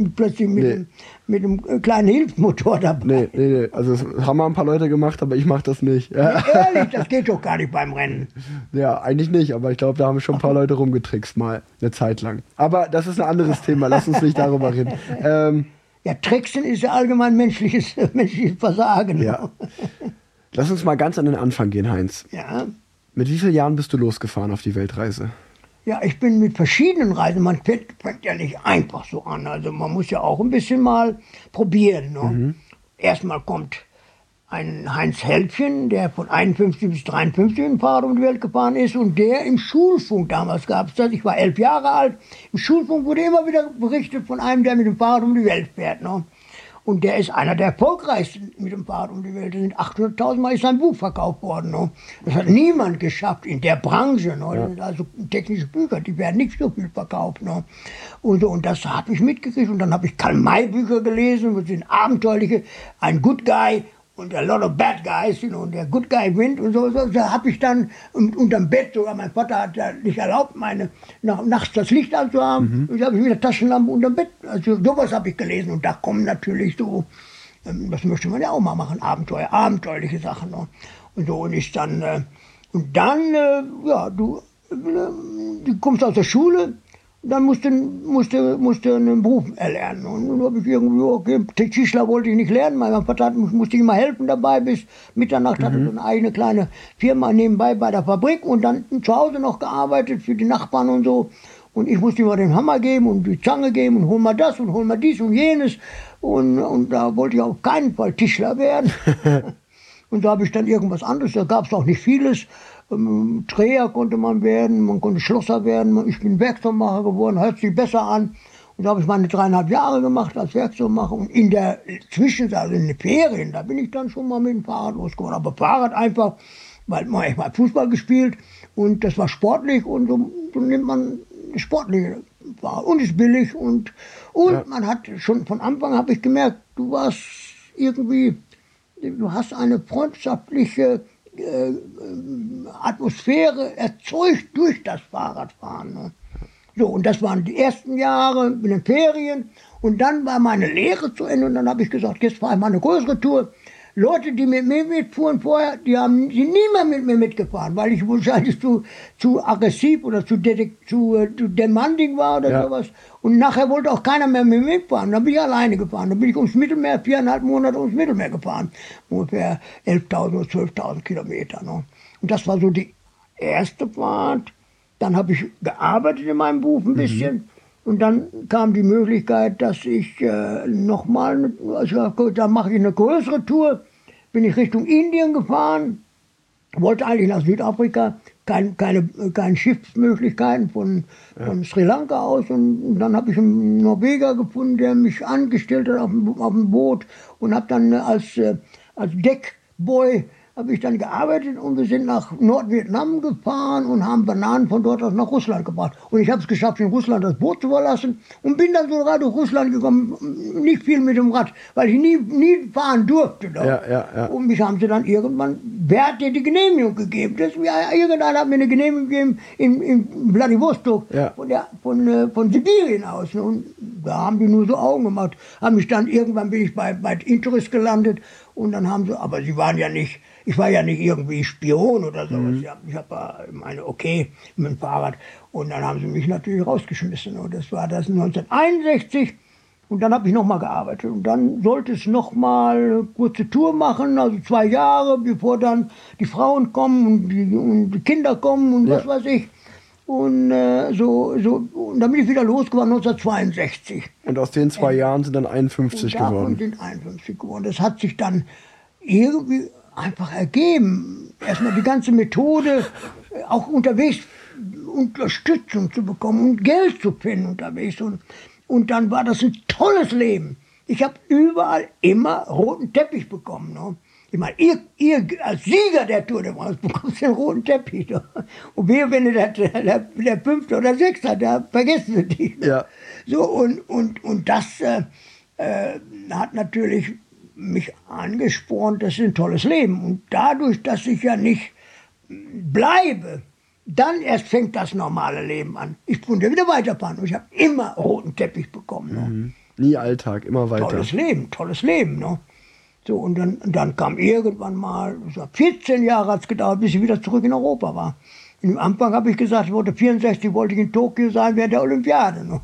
einem kleinen Hilfsmotor dabei. Nee. Also das haben mal ein paar Leute gemacht, aber ich mache das nicht. Ja, ehrlich, das geht doch gar nicht beim Rennen. Ja, eigentlich nicht, aber ich glaube, da haben schon ein paar Leute rumgetrickst mal eine Zeit lang. Aber das ist ein anderes Thema, lass uns nicht darüber reden. Ja, Tricksen ist ja allgemein menschliches Versagen. Ja. Lass uns mal ganz an den Anfang gehen, Heinz. Ja. Mit wie vielen Jahren bist du losgefahren auf die Weltreise? Ja, ich bin mit verschiedenen Reisen, man fängt ja nicht einfach so an, also man muss ja auch ein bisschen mal probieren. Ne? Mhm. Erstmal kommt einen Heinz Helpchen, der von 51 bis 53 mit dem Fahrrad um die Welt gefahren ist und der im Schulfunk, damals gab es das, ich war 11 Jahre alt, im Schulfunk wurde immer wieder berichtet von einem, der mit dem Fahrrad um die Welt fährt. Ne? Und der ist einer der erfolgreichsten mit dem Fahrrad um die Welt. Da sind 800.000 Mal ist sein Buch verkauft worden. Ne? Das hat niemand geschafft in der Branche. Ne? Also technische Bücher, die werden nicht so viel verkauft. Ne? Und das habe ich mitgekriegt. Und dann habe ich Karl-May-Bücher gelesen, das sind abenteuerliche, ein Good Guy und a lot of bad guys, und der Good Guy wint und so. Da habe ich dann unterm Bett, sogar mein Vater hat ja nicht erlaubt, nachts das Licht anzuhaben. Und da habe ich mit der Taschenlampe unterm Bett, also sowas habe ich gelesen. Und da kommen natürlich so, das möchte man ja auch mal machen, abenteuerliche Sachen. Ne? Und so, du kommst aus der Schule, dann musste einen Beruf erlernen. Und dann habe ich irgendwie, okay, Tischler wollte ich nicht lernen. Mein Vater musste immer helfen dabei. Bis Mitternacht hatte so eine eigene kleine Firma nebenbei bei der Fabrik und dann zu Hause noch gearbeitet für die Nachbarn und so. Und ich musste immer den Hammer geben und die Zange geben und hol mal das und hol mal dies und jenes. Und da wollte ich auf keinen Fall Tischler werden. Und da habe ich dann irgendwas anderes, da gab es auch nicht vieles. Dreher konnte man werden, man konnte Schlosser werden, ich bin Werkzeugmacher geworden, hört sich besser an. Und da habe ich meine 3,5 Jahre gemacht als Werkzeugmacher. Und in der Zwischenzeit, also in den Ferien, da bin ich dann schon mal mit dem Fahrrad losgeworden. Aber Fahrrad einfach, weil ich mal Fußball gespielt und das war sportlich und so nimmt man sportliche Fahrrad. Und ist billig und man hat schon von Anfang habe ich gemerkt, du hast eine freundschaftliche Atmosphäre erzeugt durch das Fahrradfahren. Ne? So, und das waren die ersten Jahre in den Ferien. Und dann war meine Lehre zu Ende und dann habe ich gesagt, jetzt fahre ich mal eine größere Tour. Leute, die mit mir mitfuhren vorher, sind nie mehr mit mir mitgefahren, weil ich wahrscheinlich zu aggressiv oder zu demanding war oder sowas. Und nachher wollte auch keiner mehr mit mir mitfahren. Dann bin ich alleine gefahren. Dann bin ich ums Mittelmeer, 4,5 Monate ums Mittelmeer gefahren. Ungefähr 11.000 oder 12.000 Kilometer. Ne? Und das war so die erste Fahrt. Dann habe ich gearbeitet in meinem Beruf ein bisschen. Und dann kam die Möglichkeit, dass ich nochmal, da mache ich eine größere Tour, bin ich Richtung Indien gefahren, wollte eigentlich nach Südafrika, keine Schiffsmöglichkeiten von Sri Lanka aus. Und dann habe ich einen Norweger gefunden, der mich angestellt hat auf dem Boot und habe dann als Deckboy habe ich dann gearbeitet und wir sind nach Nordvietnam gefahren und haben Bananen von dort aus nach Russland gebracht. Und ich habe es geschafft, in Russland das Boot zu verlassen und bin dann sogar durch Russland gekommen, nicht viel mit dem Rad, weil ich nie fahren durfte. Ja. Und mich haben sie dann irgendwann, wer hat dir die Genehmigung gegeben? Irgendeiner hat mir eine Genehmigung gegeben in Vladivostok, von Sibirien aus. Und da haben die nur so Augen gemacht. Irgendwann bin ich bei Interest gelandet und dann haben sie, aber sie waren ja nicht, ich war ja nicht irgendwie Spion oder sowas. Ich meine, okay, mit dem Fahrrad. Und dann haben sie mich natürlich rausgeschmissen. Und das war das 1961. Und dann habe ich nochmal gearbeitet. Und dann sollte es nochmal eine kurze Tour machen, also 2 Jahre, bevor dann die Frauen kommen und die Kinder kommen und was weiß ich. Und und dann bin ich wieder losgefahren 1962. Und aus den 2 Jahren sind dann 51 geworden. Und sind 51 geworden. Das hat sich dann irgendwie einfach ergeben. Erstmal die ganze Methode, auch unterwegs Unterstützung zu bekommen und Geld zu finden unterwegs. Und dann war das ein tolles Leben. Ich habe überall immer roten Teppich bekommen. Ne? Ich meine, ihr als Sieger der Tour de France bekommst den roten Teppich. Ne? Und wenn ihr der 5. oder 6. da vergessen sie dich. Ne? Ja. So, und das hat natürlich mich angespornt, das ist ein tolles Leben. Und dadurch, dass ich ja nicht bleibe, dann erst fängt das normale Leben an. Ich konnte wieder weiterfahren und ich habe immer roten Teppich bekommen. Ne? Nie Alltag, immer weiter. Tolles Leben. Ne? So, und dann kam irgendwann mal, 14 Jahre hat es gedauert, bis ich wieder zurück in Europa war. Am Anfang habe ich gesagt, 1964 wollte ich in Tokio sein während der Olympiade. Ne?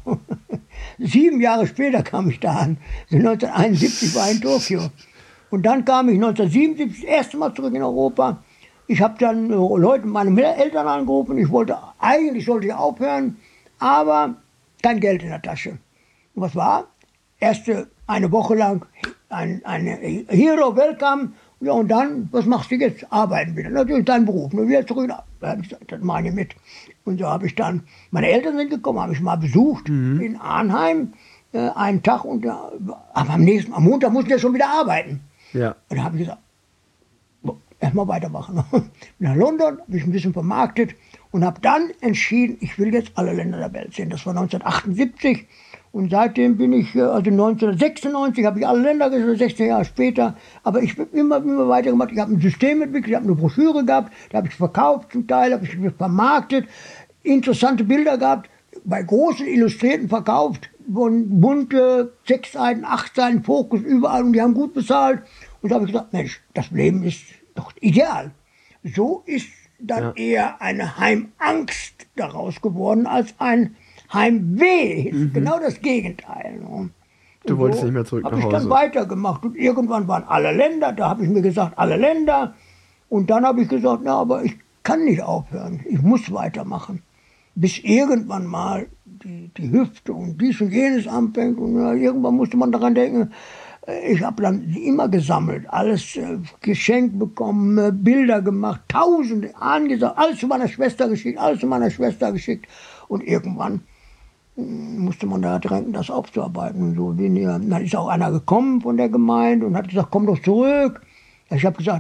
7 Jahre später kam ich da an. 1971 war ich in Tokio. Und dann kam ich 1977 das erste Mal zurück in Europa. Ich habe dann meine Eltern angerufen. Eigentlich sollte ich aufhören, aber kein Geld in der Tasche. Und was war? Eine Woche lang eine Hero Welcome Ja, und dann, was machst du jetzt? Arbeiten wieder. Natürlich dein Beruf. Nur wieder zurück. Da habe ich gesagt, das mache ich mit. Und so habe ich dann, meine Eltern sind gekommen, habe ich mal besucht in Arnheim, einen Tag. Und, aber am Montag mussten wir schon wieder arbeiten. Ja. Und da habe ich gesagt, erstmal weitermachen. Bin nach London, habe ich ein bisschen vermarktet und habe dann entschieden, ich will jetzt alle Länder der Welt sehen. Das war 1978. Und seitdem bin ich, also 1996 habe ich alle Länder gesehen, 16 Jahre später. Aber ich habe immer weitergemacht. Ich habe ein System entwickelt, ich habe eine Broschüre gehabt, da habe ich verkauft zum Teil, habe ich vermarktet, interessante Bilder gehabt, bei großen Illustrierten verkauft, bunte 6 Seiten, 8 Seiten, Fokus überall und die haben gut bezahlt. Und da habe ich gesagt, Mensch, das Leben ist doch ideal. So ist dann eher eine Heimangst daraus geworden als ein Heimweh, genau das Gegenteil. Ne? Du wolltest nicht mehr zurück nach Hause. Habe ich dann weitergemacht und irgendwann waren alle Länder, da habe ich mir gesagt, alle Länder. Und dann habe ich gesagt, na, aber ich kann nicht aufhören, ich muss weitermachen. Bis irgendwann mal die Hüfte und dies und jenes anfängt und ja, irgendwann musste man daran denken, ich habe dann immer gesammelt, alles geschenkt bekommen, Bilder gemacht, Tausende angesagt, alles zu meiner Schwester geschickt, und irgendwann musste man da drängen, das aufzuarbeiten und so. Dann ist auch einer gekommen von der Gemeinde und hat gesagt, komm doch zurück. Ich habe gesagt,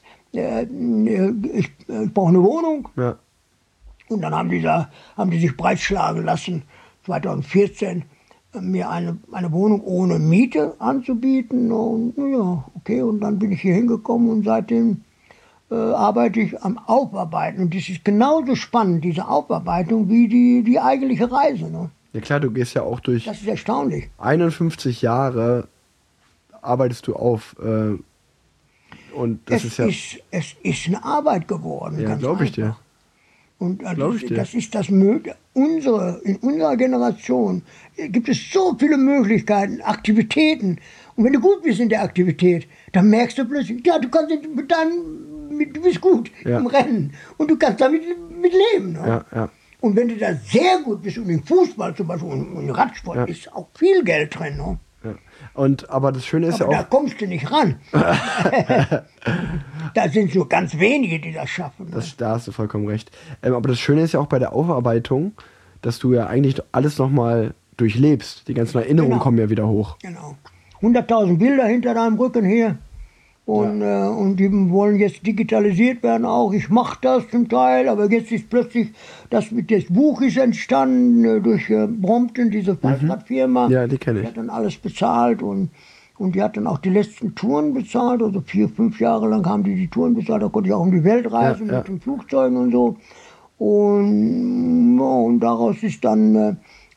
ich brauche eine Wohnung. Ja. Und dann haben die sich breitschlagen lassen, 2014, mir eine Wohnung ohne Miete anzubieten. Und ja, okay, und dann bin ich hier hingekommen und seitdem arbeite ich am Aufarbeiten. Und das ist genauso spannend, diese Aufarbeitung, wie die eigentliche Reise. Ne? Ja klar, du gehst ja auch durch. Das ist erstaunlich. 51 Jahre arbeitest du auf. Und das es ist eine Arbeit geworden. Ja, glaube ich dir. Und das ist das Mögliche. In unserer Generation gibt es so viele Möglichkeiten, Aktivitäten. Und wenn du gut bist in der Aktivität, dann merkst du plötzlich, ja, du bist gut im Rennen und du kannst damit leben. Ne? Ja. Und wenn du da sehr gut bist, und im Fußball zum Beispiel und im Radsport ist auch viel Geld drin. Ne? Ja. Aber das Schöne ist aber ja auch... da kommst du nicht ran. Da sind so ganz wenige, die das schaffen. Ne? Da hast du vollkommen recht. Aber das Schöne ist ja auch bei der Aufarbeitung, dass du ja eigentlich alles nochmal durchlebst. Die ganzen Erinnerungen kommen ja wieder hoch. Genau. 100.000 Bilder hinter deinem Rücken hier. Und die wollen jetzt digitalisiert werden auch. Ich mache das zum Teil, aber jetzt ist plötzlich, das Buch ist entstanden durch Brompton, diese Falschradfirma. Ja, die kenne ich. Die hat dann alles bezahlt und die hat dann auch die letzten Touren bezahlt. Also 4-5 Jahre lang haben die Touren bezahlt. Da konnte ich auch um die Welt reisen mit den Flugzeugen und so. Und daraus ist dann...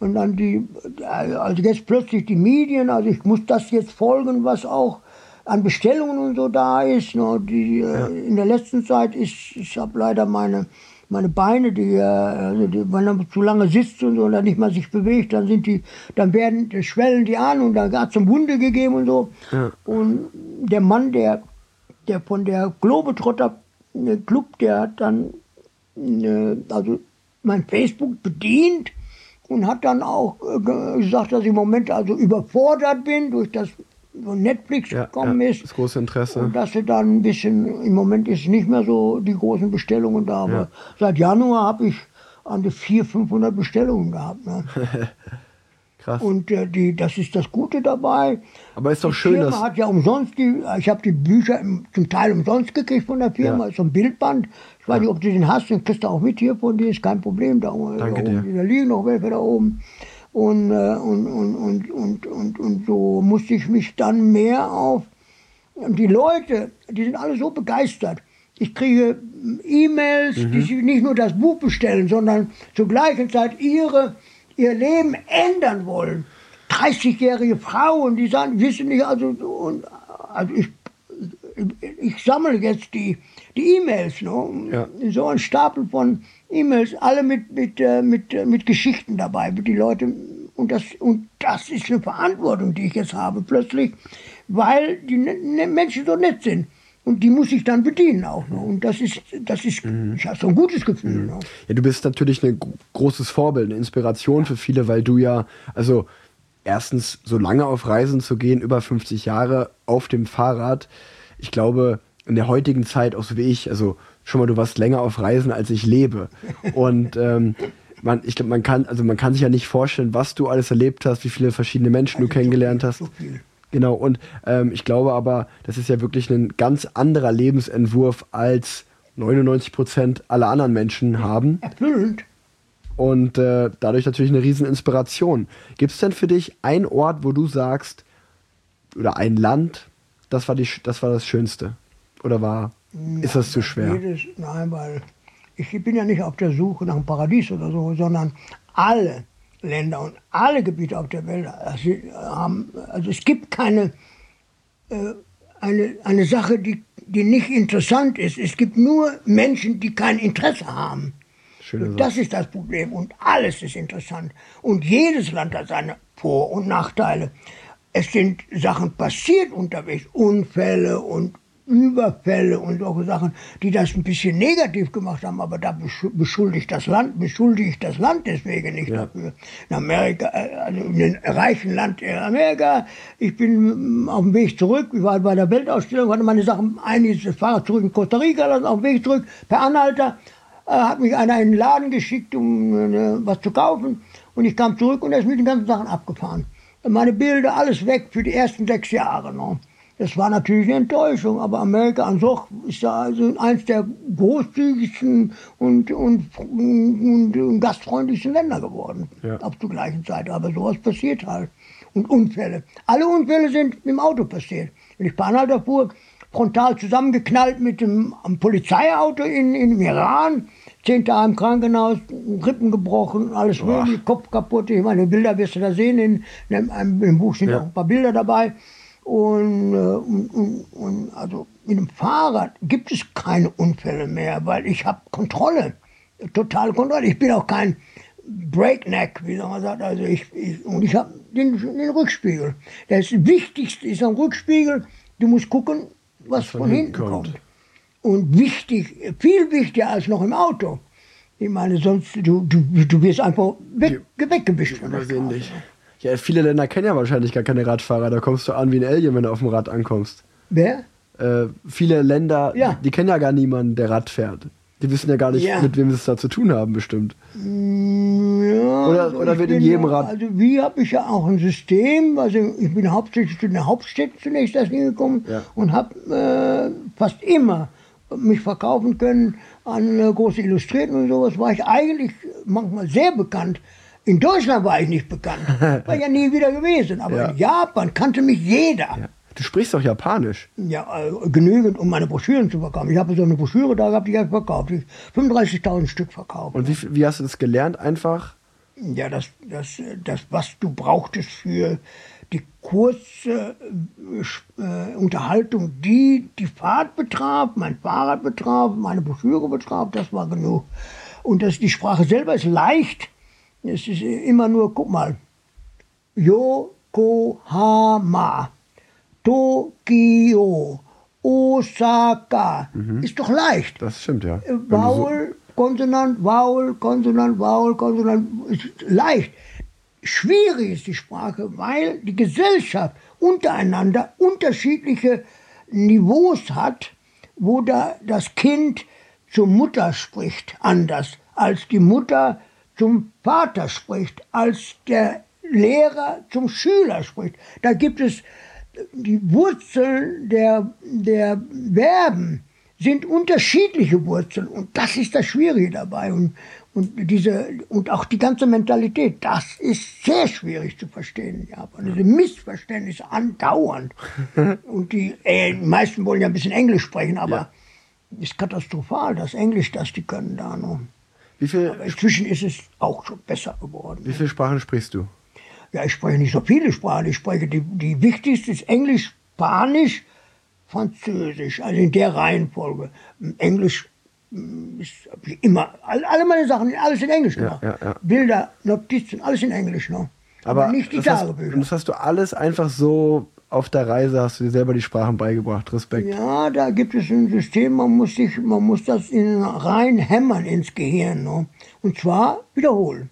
also jetzt plötzlich die Medien, also ich muss das jetzt folgen, was auch an Bestellungen und so da ist. In der letzten Zeit ich habe leider meine Beine, wenn man zu lange sitzt und so und dann nicht mal sich bewegt, dann schwellen die an und dann hat es eine Wunde gegeben und so. Ja. Und der Mann, der von der Globetrotter Club, der hat dann also mein Facebook bedient und hat dann auch gesagt, dass ich im Moment also überfordert bin durch das von Netflix gekommen ist. Das große Interesse. Und dass sie dann ein bisschen, im Moment ist nicht mehr so die großen Bestellungen da, aber seit Januar habe ich an die 400-500 Bestellungen gehabt. Ne? Krass. Und das ist das Gute dabei. Aber ist doch schön, dass... Die Firma hat ja umsonst, ich habe die Bücher zum Teil umsonst gekriegt von der Firma, ist so ein Bildband. Ich weiß nicht, ob du den hast, den kriegst du auch mit hier von dir, ist kein Problem. Da liegen noch welche da oben. Und so musste ich mich dann mehr auf... Die Leute, die sind alle so begeistert. Ich kriege E-Mails, die sich nicht nur das Buch bestellen, sondern zur gleichen Zeit ihr Leben ändern wollen. 30-jährige Frauen, die sagen, wissen nicht, also ich sammle jetzt die E-Mails, ne? So ein Stapel von E-Mails, alle mit Geschichten dabei, mit die Leute, und das ist eine Verantwortung, die ich jetzt habe plötzlich, weil die Menschen so nett sind. Und die muss ich dann bedienen auch. Ne? Und das ist ich habe so ein gutes Gefühl. Ne? Ja, du bist natürlich ein großes Vorbild, eine Inspiration für viele, weil du ja, also erstens so lange auf Reisen zu gehen, über 50 Jahre auf dem Fahrrad. ich glaube, in der heutigen Zeit, auch so wie ich, also schon mal, du warst länger auf Reisen, als ich lebe. Und ich glaube, man kann sich ja nicht vorstellen, was du alles erlebt hast, wie viele verschiedene Menschen du kennengelernt hast. So viel. Genau, und ich glaube aber, das ist ja wirklich ein ganz anderer Lebensentwurf, als 99% aller anderen Menschen haben. Erfüllend. Und dadurch natürlich eine riesen Inspiration. Gibt es denn für dich einen Ort, wo du sagst, oder ein Land, das war das Schönste? Oder ist das zu schwer? Nein, weil ich bin ja nicht auf der Suche nach einem Paradies oder so, sondern alle Länder und alle Gebiete auf der Welt haben, also es gibt keine eine Sache, die nicht interessant ist. Es gibt nur Menschen, die kein Interesse haben. Das ist das Problem. Und alles ist interessant. Und jedes Land hat seine Vor- und Nachteile. Es sind Sachen passiert unterwegs, Unfälle und Überfälle und solche Sachen, die das ein bisschen negativ gemacht haben, aber da beschuldige ich das Land deswegen nicht dafür. In Amerika, also in dem reichen Land Amerika, ich bin auf dem Weg zurück, ich war bei der Weltausstellung, hatte meine Sachen, das Fahrrad zurück in Costa Rica, lassen, auf dem Weg zurück, per Anhalter, hat mich einer in den Laden geschickt, um was zu kaufen, und ich kam zurück und er ist mit den ganzen Sachen abgefahren. Meine Bilder, alles weg für die ersten 6 Jahre noch. Das war natürlich eine Enttäuschung, aber Amerika an sich ist ja also eins der großzügigsten und gastfreundlichsten Länder geworden. Ja. Auch zur gleichen Zeit. Aber sowas passiert halt. Und Unfälle. Alle Unfälle sind im Auto passiert. Wenn ich per Anhalter fuhr, frontal zusammengeknallt mit einem Polizeiauto im Iran, 10 Tage im Krankenhaus, Rippen gebrochen, alles mögliche, Kopf kaputt. Ich meine, Bilder wirst du da sehen, im Buch sind auch ein paar Bilder dabei. Und also mit dem Fahrrad gibt es keine Unfälle mehr, weil ich habe Kontrolle, totale Kontrolle. Ich bin auch kein Breakneck, wie man sagt. Also ich habe den Rückspiegel. Das Wichtigste ist am Rückspiegel, du musst gucken, was von hinten kommt. Und viel wichtiger als noch im Auto. Ich meine, sonst, du wirst einfach weggewischt von der Straße. Ja, viele Länder kennen ja wahrscheinlich gar keine Radfahrer. Da kommst du an wie ein Alien, wenn du auf dem Rad ankommst. Wer? Viele Länder, die kennen ja gar niemanden, der Rad fährt. Die wissen ja gar nicht, mit wem sie es da zu tun haben, bestimmt. Ja, oder wird in jedem Rad... Also wie habe ich ja auch ein System, also ich bin hauptsächlich zu den Hauptstädten zunächst erst hingekommen und habe fast immer mich verkaufen können an große Illustrierten und sowas. War ich eigentlich manchmal sehr bekannt. In Deutschland war ich nicht bekannt, war ja nie wieder gewesen, aber in Japan kannte mich jeder. Ja. Du sprichst doch Japanisch. Ja, genügend, um meine Broschüren zu verkaufen. Ich habe so eine Broschüre da gehabt, die habe ich verkauft. 35.000 Stück verkauft. Und wie hast du das gelernt? Einfach? Ja, das, was du brauchtest für die kurze Unterhaltung, die Fahrt betraf, mein Fahrrad betraf, meine Broschüre betraf, das war genug. Und die Sprache selber ist leicht. Es ist immer nur, guck mal, Yokohama, Tokio, Osaka, ist doch leicht. Das stimmt, ja. Vowel, Konsonant, Vowel, Konsonant, Vowel, Konsonant, ist leicht. Schwierig ist die Sprache, weil die Gesellschaft untereinander unterschiedliche Niveaus hat, wo da das Kind zur Mutter spricht, anders als die Mutter zum Vater spricht, als der Lehrer zum Schüler spricht. Da gibt es die Wurzeln der Verben sind unterschiedliche Wurzeln und das ist das Schwierige dabei und auch die ganze Mentalität, das ist sehr schwierig zu verstehen in Japan. Diese Missverständnisse andauernd und die meisten wollen ja ein bisschen Englisch sprechen, aber ist katastrophal, das Englisch, das die können da noch. Aber inzwischen ist es auch schon besser geworden. Wie viele Sprachen sprichst du? Ja, ich spreche nicht so viele Sprachen. Ich spreche die wichtigste ist Englisch, Spanisch, Französisch, also in der Reihenfolge. Englisch ist immer, alle meine Sachen, alles in Englisch gemacht. Ja. Bilder, Notizen, alles in Englisch noch. Aber nicht die Tagebücher. Das hast du alles einfach so auf der Reise, hast du dir selber die Sprachen beigebracht. Respekt. Ja, da gibt es ein System, man muss das reinhämmern ins Gehirn. Ne? Und zwar wiederholen.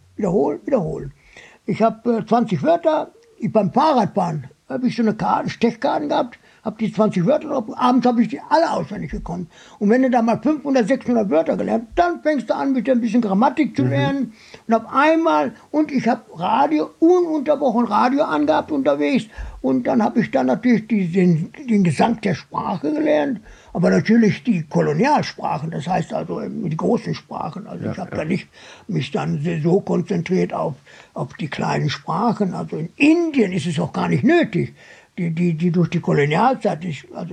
Ich habe 20 Wörter. Beim Fahrradfahren habe ich so eine Stechkarten gehabt, habe die 20 Wörter drauf, abends habe ich die alle auswendig gekonnt. Und wenn du da mal 500, 600 Wörter gelernt, dann fängst du an, mit ein bisschen Grammatik zu lernen. Und auf einmal, und ich habe ununterbrochen Radio angehabt unterwegs. Und dann habe ich dann natürlich den Gesang der Sprache gelernt. Aber natürlich die Kolonialsprachen, das heißt also die großen Sprachen. Also ich habe da nicht mich dann so konzentriert auf die kleinen Sprachen. Also in Indien ist es auch gar nicht nötig. Die durch die Kolonialzeit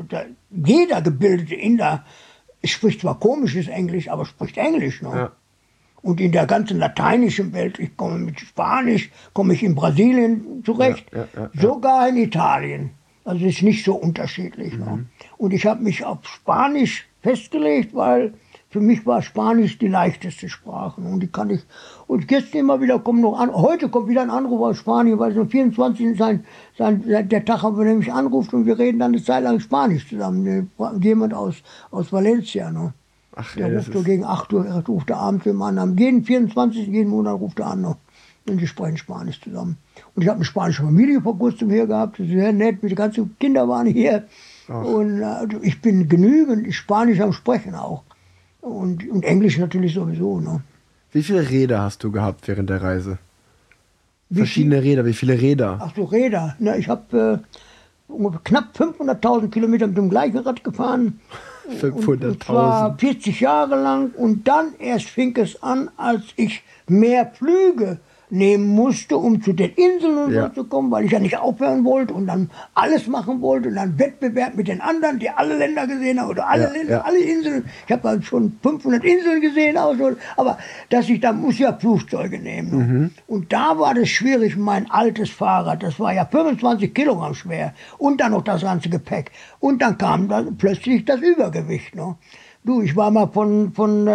jeder gebildete Inder spricht zwar komisches Englisch, aber spricht Englisch noch. Ja. Und in der ganzen lateinischen Welt, ich komme mit Spanisch, komme ich in Brasilien zurecht, sogar in Italien. Also es ist nicht so unterschiedlich. Ne? Und ich habe mich auf Spanisch festgelegt, weil für mich war Spanisch die leichteste Sprache. Und die kann ich. Und jetzt immer wieder kommt noch an. Heute kommt wieder ein Anruf aus Spanien, weil es am 24. der Tag, an dem mich anruft und wir reden dann eine Zeit lang Spanisch zusammen. Jemand aus Valencia. Ne? Ach, der ruft so gegen 8 Uhr, ruft er abends immer an. Am jeden 24. jeden Monat ruft er an noch. Und die sprechen Spanisch zusammen. Und ich habe eine spanische Familie vor kurzem hier gehabt. Das ist sehr nett. Die ganzen Kinder waren hier. Ach. Und ich bin genügend Spanisch am Sprechen auch. Und Englisch natürlich sowieso. Ne? Wie viele Räder hast du gehabt während der Reise? Verschiedene Räder. Wie viele Räder? Ach so, Räder. Na, ich habe knapp 500.000 Kilometer mit dem gleichen Rad gefahren. 500.000. Und zwar 40 Jahre lang. Und dann erst fing es an, als ich mehr Flüge nehmen musste, um zu den Inseln und so zu kommen, weil ich ja nicht aufhören wollte und dann alles machen wollte und dann Wettbewerb mit den anderen, die alle Länder gesehen haben oder alle Länder, alle Inseln. Ich habe halt schon 500 Inseln gesehen, aber muss ich ja Flugzeuge nehmen. Und da war das schwierig, mein altes Fahrrad, das war ja 25 Kilogramm schwer und dann noch das ganze Gepäck. Und dann kam dann plötzlich das Übergewicht. Ne? Du, ich war mal von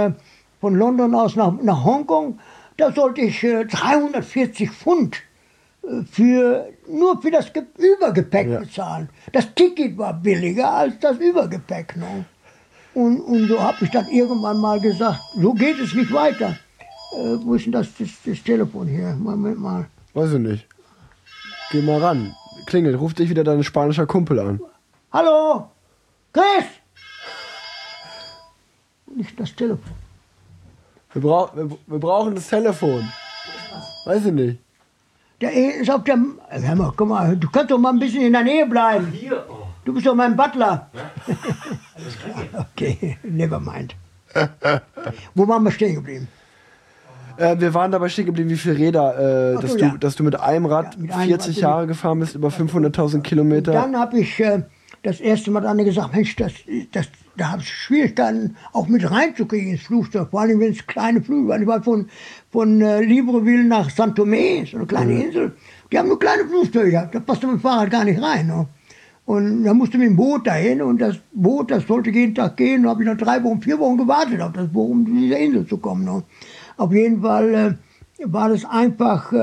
London aus nach Hongkong. Da sollte ich 340 Pfund nur für das Übergepäck bezahlen. Das Ticket war billiger als das Übergepäck. Ne? Und so habe ich dann irgendwann mal gesagt, so geht es nicht weiter. Wo ist denn das Telefon hier? Moment mal. Weiß ich nicht. Geh mal ran. Klingelt, ruft dich wieder dein spanischer Kumpel an. Hallo? Chris? Nicht das Telefon. Wir brauchen das Telefon. Weiß ich nicht. Der ist auf der... Hör mal, guck mal, du kannst doch mal ein bisschen in der Nähe bleiben. Hier? Oh. Du bist doch mein Butler. Ja. Alles klar. Okay, never mind. Wo waren wir stehen geblieben? Wir waren dabei stehen geblieben, wie viele Räder, dass du mit einem Rad 40 Jahre gefahren bist, über 500.000 Kilometer. Und dann habe ich das erste Mal dann gesagt, Mensch, da habe ich Schwierigkeiten, auch mit reinzukriegen ins Flugzeug, vor allem wenn es kleine Flüge waren. Ich war von Libreville nach Saint-Thomé, so eine kleine Insel. Die haben nur kleine Flugzeuge gehabt, da passte mein Fahrrad gar nicht rein. Ne? Und da musste mit dem Boot dahin und das Boot, das sollte jeden Tag gehen. Da habe ich noch 3 Wochen, 4 Wochen gewartet auf das Boot, um zu dieser Insel zu kommen. Ne? Auf jeden Fall war das einfach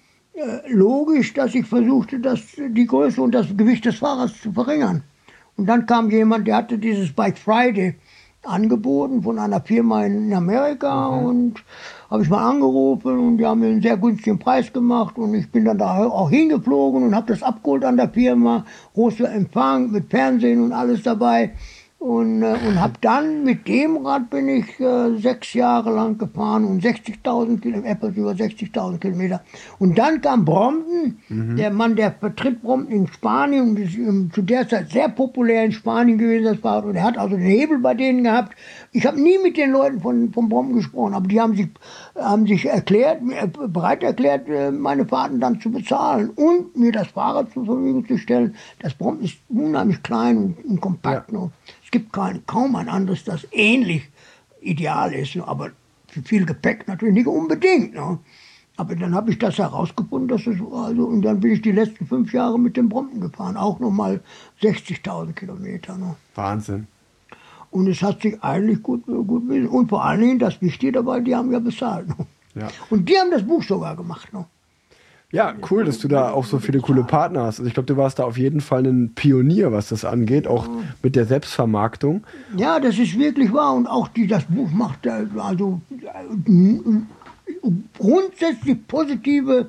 logisch, dass ich versuchte, die Größe und das Gewicht des Fahrrads zu verringern. Und dann kam jemand, der hatte dieses Bike Friday angeboten von einer Firma in Amerika und habe ich mal angerufen und die haben mir einen sehr günstigen Preis gemacht und ich bin dann da auch hingeflogen und habe das abgeholt an der Firma, großer Empfang mit Fernsehen und alles dabei und habe dann mit dem Rad bin ich 6 Jahre lang gefahren und 60.000 Kilometer, etwas über 60.000 Kilometer. Und dann kam Brompton, der Mann, der vertritt Brompton in Spanien und ist zu der Zeit sehr populär in Spanien gewesen, das Fahrrad. Und er hat also den Hebel bei denen gehabt. Ich habe nie mit den Leuten von Brompton gesprochen, aber die haben sich bereit erklärt, meine Fahrten dann zu bezahlen und mir das Fahrrad zur Verfügung zu stellen. Das Brompton ist unheimlich klein und kompakt. Ja. Es gibt kaum ein anderes, das ähnlich ideal ist, aber für viel Gepäck natürlich nicht unbedingt. Ne? Aber dann habe ich das herausgefunden, und dann bin ich die letzten 5 Jahre mit dem Brompton gefahren, auch nochmal 60.000 Kilometer. Ne? Wahnsinn. Und es hat sich eigentlich gut und vor allen Dingen das Wichtige dabei, die haben ja bezahlt. Ne? Ja. Und die haben das Buch sogar gemacht. Ne? Ja, cool, dass du da auch so viele coole Partner hast. Also ich glaube, du warst da auf jeden Fall ein Pionier, was das angeht, auch mit der Selbstvermarktung. Ja, das ist wirklich wahr. Und auch das Buch macht also grundsätzlich positive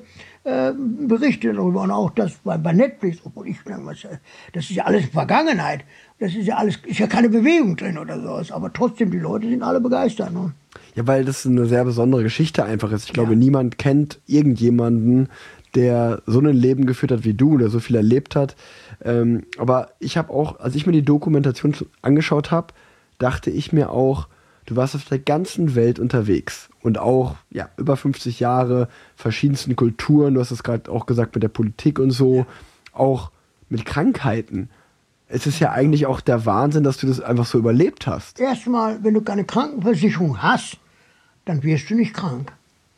Berichte darüber und auch das bei Netflix, obwohl das ist ja alles Vergangenheit. Das ist ja alles, ist ja keine Bewegung drin oder sowas, aber trotzdem, die Leute sind alle begeistert. Ne? Ja, weil das eine sehr besondere Geschichte einfach ist. Ich glaube, niemand kennt irgendjemanden, der so ein Leben geführt hat wie du oder so viel erlebt hat. Aber ich habe auch, als ich mir die Dokumentation angeschaut habe, dachte ich mir auch, du warst auf der ganzen Welt unterwegs und auch über 50 Jahre, verschiedensten Kulturen, du hast es gerade auch gesagt mit der Politik und so, auch mit Krankheiten. Es ist ja eigentlich auch der Wahnsinn, dass du das einfach so überlebt hast. Erstmal, wenn du keine Krankenversicherung hast, dann wirst du nicht krank.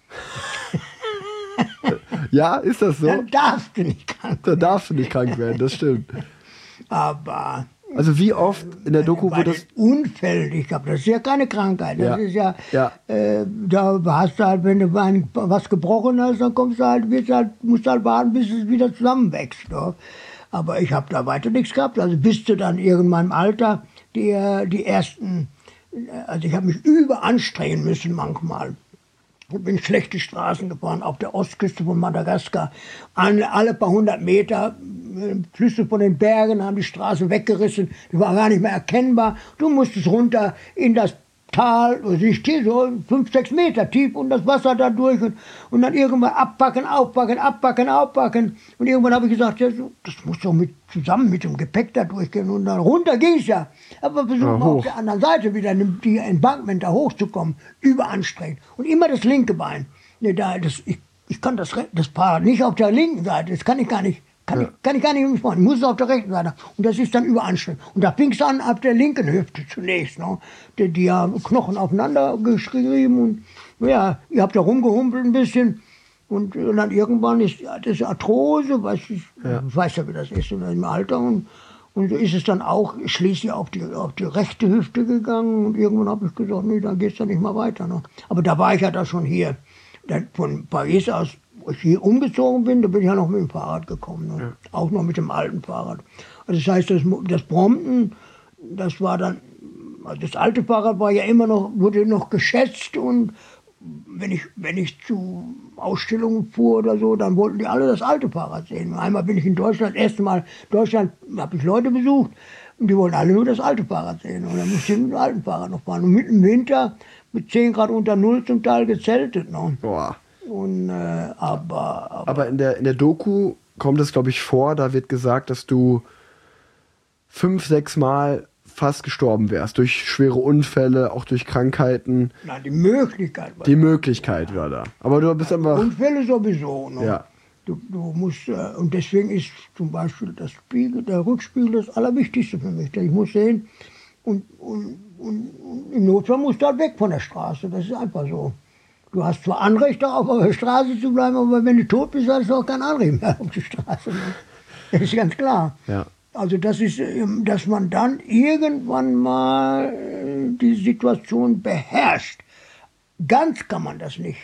Ja, ist das so? Dann darfst du nicht krank werden. Dann darfst du nicht krank werden, das stimmt. Aber... Also wie oft in der Doku bei wird das... Unfällen, ich glaube, das ist ja keine Krankheit. Das ist ja... Da hast du halt, wenn du was gebrochen hast, dann musst du halt warten, bis es wieder zusammenwächst. Ne? Aber ich habe da weiter nichts gehabt. Also bis du dann irgendwann im Alter die ersten... Also ich habe mich überanstrengen müssen manchmal. Ich bin schlechte Straßen gefahren auf der Ostküste von Madagaskar. Alle paar 100 Meter, Flüsse von den Bergen haben die Straße weggerissen. Die war gar nicht mehr erkennbar. Du musstest runter in das Tal, so 5, 6 Meter tief und das Wasser da durch und dann irgendwann abpacken. Und irgendwann habe ich gesagt, ja, das muss doch zusammen mit dem Gepäck da durchgehen und dann runter ging es ja. Aber versuchen wir auf der anderen Seite wieder die Embankment da hochzukommen, überanstrengend. Und immer das linke Bein. Ich kann das Fahrrad nicht auf der linken Seite, das kann ich gar nicht. Kann ich gar nicht fahren. Ich muss es auf der rechten Seite. Und das ist dann überanstrengend. Und da fing es an ab der linken Hüfte zunächst. Ne? Die haben Knochen aufeinander geschrieben. Und ja, ihr habt da rumgehumpelt ein bisschen. Und dann irgendwann ist das Arthrose, ich weiß ja, wie das ist im Alter. Und so ist es dann auch schließlich auf die rechte Hüfte gegangen. Und irgendwann habe ich gesagt, nee, dann geht es dann nicht mal weiter. Ne? Aber da war ich ja da schon hier. Von Paris aus, wo ich hier umgezogen bin, da bin ich ja noch mit dem Fahrrad gekommen. Ne? Ja. Auch noch mit dem alten Fahrrad. Also das heißt, das Brompton, das war dann, also das alte Fahrrad war ja wurde noch geschätzt und wenn ich zu Ausstellungen fuhr oder so, dann wollten die alle das alte Fahrrad sehen. Einmal bin ich in Deutschland, das erste Mal in Deutschland habe ich Leute besucht und die wollten alle nur das alte Fahrrad sehen. Und dann musste ich mit dem alten Fahrrad noch fahren. Und mitten im Winter mit 10 Grad unter Null zum Teil gezeltet. Ne? Boah. Und, aber in der Doku kommt es, glaube ich, vor, da wird gesagt, dass du 5, 6 Mal fast gestorben wärst. Durch schwere Unfälle, auch durch Krankheiten. Nein, die Möglichkeit war da. Die Möglichkeit war da. Aber du bist einfach... Unfälle sowieso. Ne? Ja. Du musst, und deswegen ist zum Beispiel der Rückspiegel das Allerwichtigste für mich. Ich muss sehen, und im Notfall musst du halt weg von der Straße. Das ist einfach so. Du hast zwar Anrecht darauf, auf der Straße zu bleiben, aber wenn du tot bist, hast du auch kein Anrecht mehr auf die Straße. Das ist ganz klar. Ja. Also das ist, dass man dann irgendwann mal die Situation beherrscht. Ganz kann man das nicht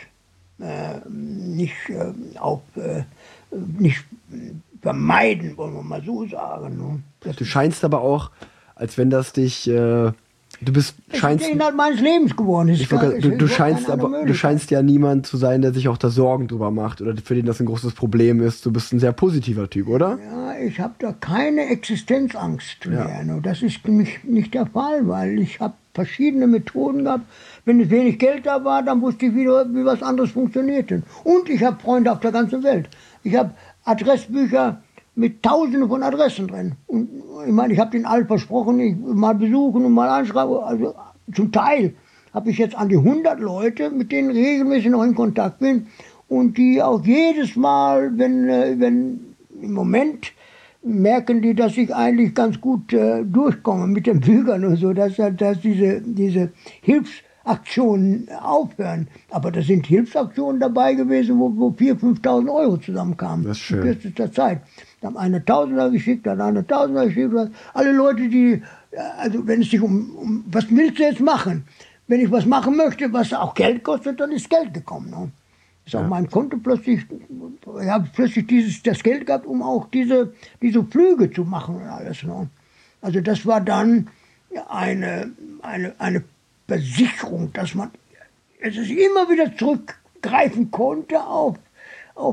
vermeiden, wollen wir mal so sagen. Ne? Du scheinst aber auch, als wenn das dich... Das ist der Inhalt meines Lebens geworden. Du scheinst ja niemand zu sein, der sich auch da Sorgen drüber macht oder für den das ein großes Problem ist. Du bist ein sehr positiver Typ, oder? Ja, ich habe da keine Existenzangst mehr. Ja. Das ist für mich nicht der Fall, weil ich habe verschiedene Methoden gehabt. Wenn es wenig Geld da war, dann wusste ich wieder, wie was anderes funktionierte. Und ich habe Freunde auf der ganzen Welt. Ich habe Adressbücher mit Tausenden von Adressen drin. Und ich meine, ich habe den allen versprochen, ich mal besuchen und mal anschreiben. Also zum Teil habe ich jetzt an die 100 Leute, mit denen regelmäßig noch in Kontakt bin und die auch jedes Mal, wenn im Moment merken die, dass ich eigentlich ganz gut durchkomme mit den Büchern und so, dass diese Hilfsaktionen aufhören. Aber da sind Hilfsaktionen dabei gewesen, wo 4.000, 5.000 Euro zusammenkamen. Das ist schön. In kürzester Zeit. Da haben eine Tausender geschickt, dann eine Tausender geschickt. Alle Leute, die, also wenn es sich was willst du jetzt machen? Wenn ich was machen möchte, was auch Geld kostet, dann ist Geld gekommen. Ne? Ist auf meinem Konto plötzlich, ich habe plötzlich das Geld gehabt, um auch diese Flüge zu machen und alles. Ne? Also das war dann eine Versicherung, dass man es immer wieder zurückgreifen konnte auf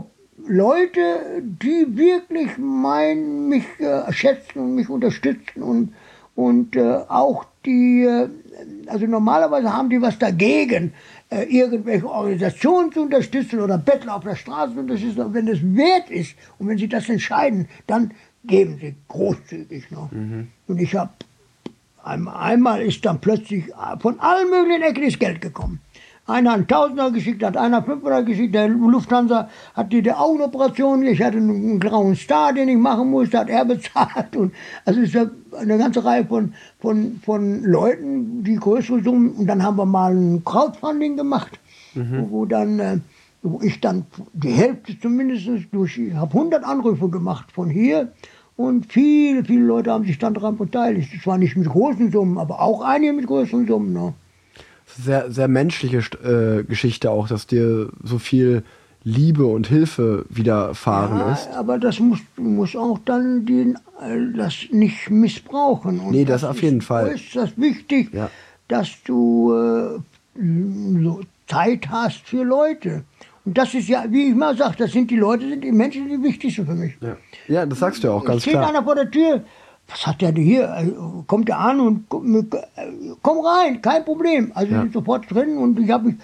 Leute, die wirklich mich schätzen und mich unterstützen und auch die, also normalerweise haben die was dagegen, irgendwelche Organisationen zu unterstützen oder Bettler auf der Straße zu unterstützen. Wenn es wert ist und wenn sie das entscheiden, dann geben sie großzügig noch. Und ich habe einmal ist dann plötzlich von allen möglichen Ecken das Geld gekommen. Einer hat 1000er geschickt, hat einer 500 geschickt, der Lufthansa hat die Augenoperation, ich hatte einen grauen Star, den ich machen musste, hat er bezahlt. Und also es ist eine ganze Reihe von Leuten, die größere Summen. Und dann haben wir mal ein Crowdfunding gemacht, wo ich dann die Hälfte zumindest ich habe 100 Anrufe gemacht von hier. Und viele Leute haben sich dann daran beteiligt. Zwar nicht mit großen Summen, aber auch einige mit größeren Summen. Ne? Sehr, sehr menschliche Geschichte auch, dass dir so viel Liebe und Hilfe widerfahren ist. Aber das muss auch dann das nicht missbrauchen. Und nee, das auf jeden Fall. Ist das wichtig, dass du so Zeit hast für Leute. Und das ist ja, wie ich mal sage, das sind die Menschen, die wichtigsten für mich. Ja, das sagst du ja auch ganz klar. Steht einer vor der Tür, was hat der hier? Kommt der an und komm rein, kein Problem. Also ich bin sofort drin und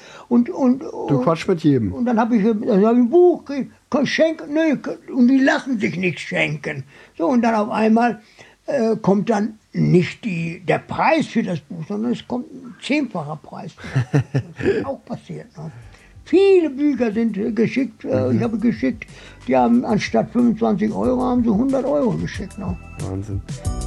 du quatschst mit jedem. Und dann habe ich ein Buch schenken, und die lassen sich nichts schenken. So, und dann auf einmal kommt dann nicht der Preis für das Buch, sondern es kommt ein 10-facher Preis. Das ist auch passiert. Ne? Viele Bücher sind geschickt, ich habe geschickt, die haben anstatt 25 Euro, haben sie 100 Euro geschickt. Ne? Wahnsinn.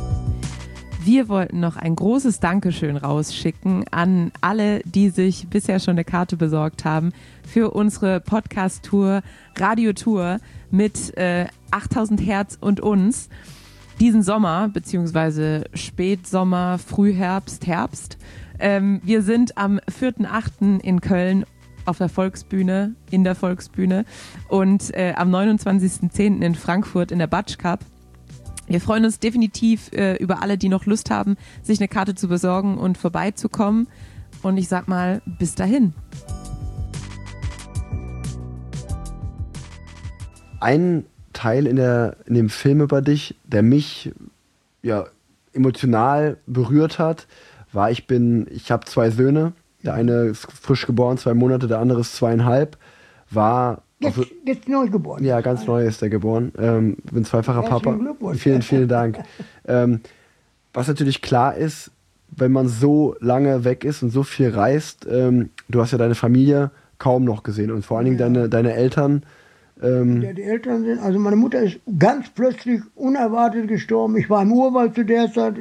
Wir wollten noch ein großes Dankeschön rausschicken an alle, die sich bisher schon eine Karte besorgt haben für unsere Podcast-Tour, Radiotour mit 8000 Hertz und uns. Diesen Sommer, beziehungsweise Spätsommer, Frühherbst, Herbst. Wir sind am 4.8. in Köln auf der Volksbühne, in der Volksbühne und am 29.10. in Frankfurt in der Batsch Cup. Wir freuen uns definitiv über alle, die noch Lust haben, sich eine Karte zu besorgen und vorbeizukommen. Und ich sag mal, bis dahin. Ein Teil in dem Film über dich, der mich emotional berührt hat, war, ich habe 2 Söhne. Der eine ist frisch geboren, 2 Monate, der andere ist 2,5. Jetzt neu geboren. Ja, ganz neu ist der geboren. Bin zweifacher Papa. Vielen Dank. Was natürlich klar ist, wenn man so lange weg ist und so viel reist, du hast ja deine Familie kaum noch gesehen und vor allen Dingen deine Eltern. Die Eltern sind, also meine Mutter ist ganz plötzlich unerwartet gestorben. Ich war im Urwald zu der Zeit.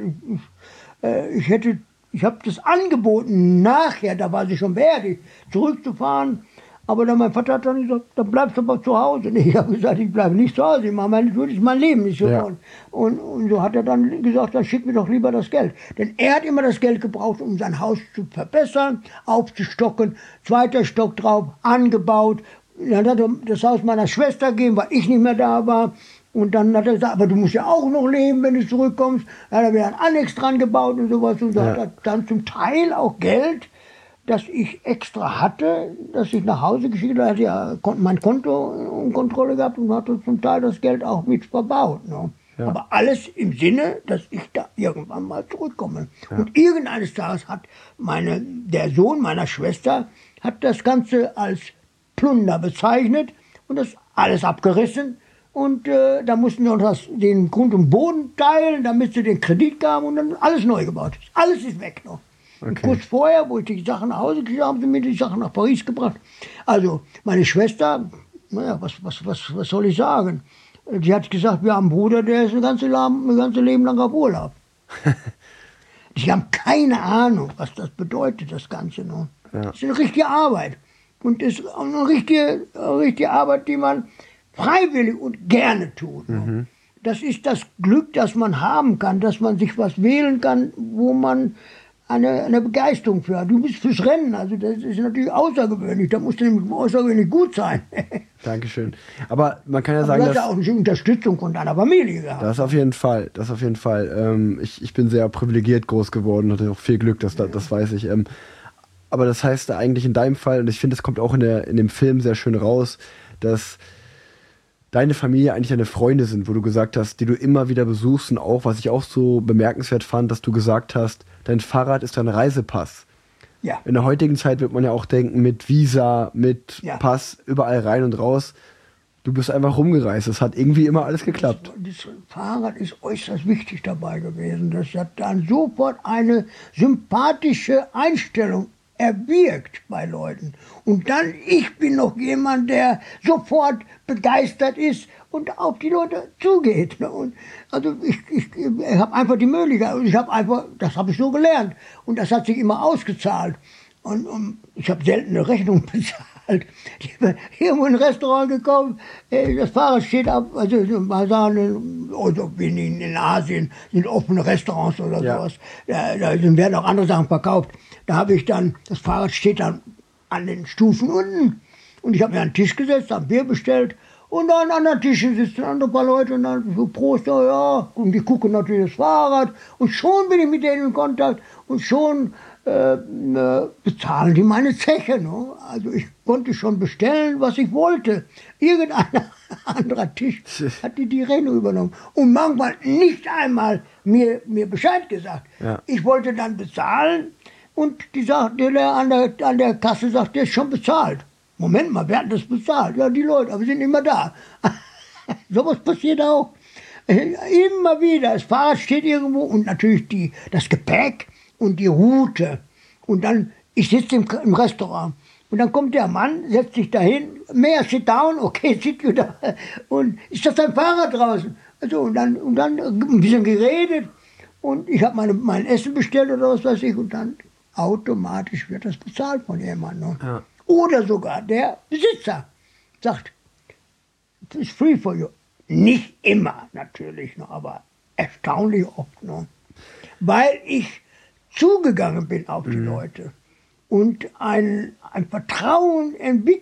Ich habe das angeboten, nachher, da war sie schon fertig, zurückzufahren. Aber dann mein Vater hat dann gesagt, dann bleibst du aber zu Hause. Nee, ich habe gesagt, ich bleibe nicht zu Hause, ich mache mein Leben nicht so. Ja. Und so hat er dann gesagt, dann schick mir doch lieber das Geld. Denn er hat immer das Geld gebraucht, um sein Haus zu verbessern, aufzustocken, 2. Stock drauf, angebaut. Dann hat er das Haus meiner Schwester gegeben, weil ich nicht mehr da war. Und dann hat er gesagt, aber du musst ja auch noch leben, wenn du zurückkommst. Dann hat er wieder ein Annex dran gebaut und sowas. Und so hat er dann zum Teil auch Geld, das ich extra hatte, das ich nach Hause geschickt habe. Er hat ja mein Konto in Kontrolle gehabt und hatte zum Teil das Geld auch mit verbaut. Ne? Ja. Aber alles im Sinne, dass ich da irgendwann mal zurückkomme. Ja. Und irgendeines Tages hat der Sohn meiner Schwester hat das Ganze als Plunder bezeichnet und das alles abgerissen. Und da mussten wir uns den Grund und Boden teilen, damit sie den Kredit gaben und dann alles neu gebaut. Alles ist weg noch. Okay. Und kurz vorher, wo ich die Sachen nach Hause gekriegt habe, haben sie mir die Sachen nach Paris gebracht. Also meine Schwester, naja, was soll ich sagen? Sie hat gesagt, wir haben einen Bruder, der ist ein ganzes Leben lang auf Urlaub. Die haben keine Ahnung, was das bedeutet, das Ganze. Ne? Ja. Das ist eine richtige Arbeit. Und es ist eine richtige Arbeit, die man freiwillig und gerne tut. Mhm. Das ist das Glück, das man haben kann, dass man sich was wählen kann, wo man eine Begeisterung für hat. Du bist fürs Rennen, also das ist natürlich außergewöhnlich, da musst du nämlich außergewöhnlich gut sein. Dankeschön. Aber man kann ja sagen, du hast ja auch eine Unterstützung von deiner Familie gehabt. Das auf jeden Fall. Ich bin sehr privilegiert groß geworden, hatte auch viel Glück, das weiß ich. Aber das heißt eigentlich in deinem Fall, und ich finde, das kommt auch in dem Film sehr schön raus, dass deine Familie eigentlich deine Freunde sind, wo du gesagt hast, die du immer wieder besuchst und auch, was ich auch so bemerkenswert fand, dass du gesagt hast, dein Fahrrad ist dein Reisepass. Ja. In der heutigen Zeit wird man ja auch denken, mit Visa, mit Pass, überall rein und raus. Du bist einfach rumgereist. Es hat irgendwie immer alles geklappt. Das Fahrrad ist äußerst wichtig dabei gewesen. Das hat dann sofort eine sympathische Einstellung erwirkt bei Leuten. Und dann, ich bin noch jemand, der sofort begeistert ist und auf die Leute zugeht. Und also ich habe einfach die Möglichkeit, das habe ich so gelernt. Und das hat sich immer ausgezahlt. Und ich habe selten eine Rechnung bezahlt. Ich bin irgendwo in ein Restaurant gekommen, das Fahrrad steht ab, also mal sagen, also in Asien sind offene Restaurants oder sowas, da werden auch andere Sachen verkauft. Da habe ich dann, das Fahrrad steht dann an den Stufen unten und ich habe mir an den Tisch gesetzt, habe Bier bestellt und dann an den Tischen sitzen andere paar Leute und dann so Prost, ja, und die gucken natürlich das Fahrrad und schon bin ich mit denen in Kontakt und schon bezahlen die meine Zeche. Ne? Also ich konnte schon bestellen, was ich wollte. Irgendein anderer Tisch hat die Rechnung übernommen. Und manchmal nicht einmal mir Bescheid gesagt. Ja. Ich wollte dann bezahlen und der an der Kasse sagt, der ist schon bezahlt. Moment mal, wer hat das bezahlt? Ja, die Leute, aber sind immer da. Sowas passiert auch. Immer wieder. Das Fahrrad steht irgendwo und natürlich das Gepäck und die Route. Und dann, ich sitze im Restaurant. Und dann kommt der Mann, setzt sich dahin, mehr sit down, okay, sit you down. Und ist das dein Fahrrad draußen? Also, und dann ein bisschen geredet. Und ich habe mein Essen bestellt oder was weiß ich. Und dann automatisch wird das bezahlt von jemandem. Ja. Oder sogar der Besitzer sagt, it's free for you. Nicht immer natürlich, aber erstaunlich oft. Weil ich zugegangen bin auf die Leute und ein Vertrauen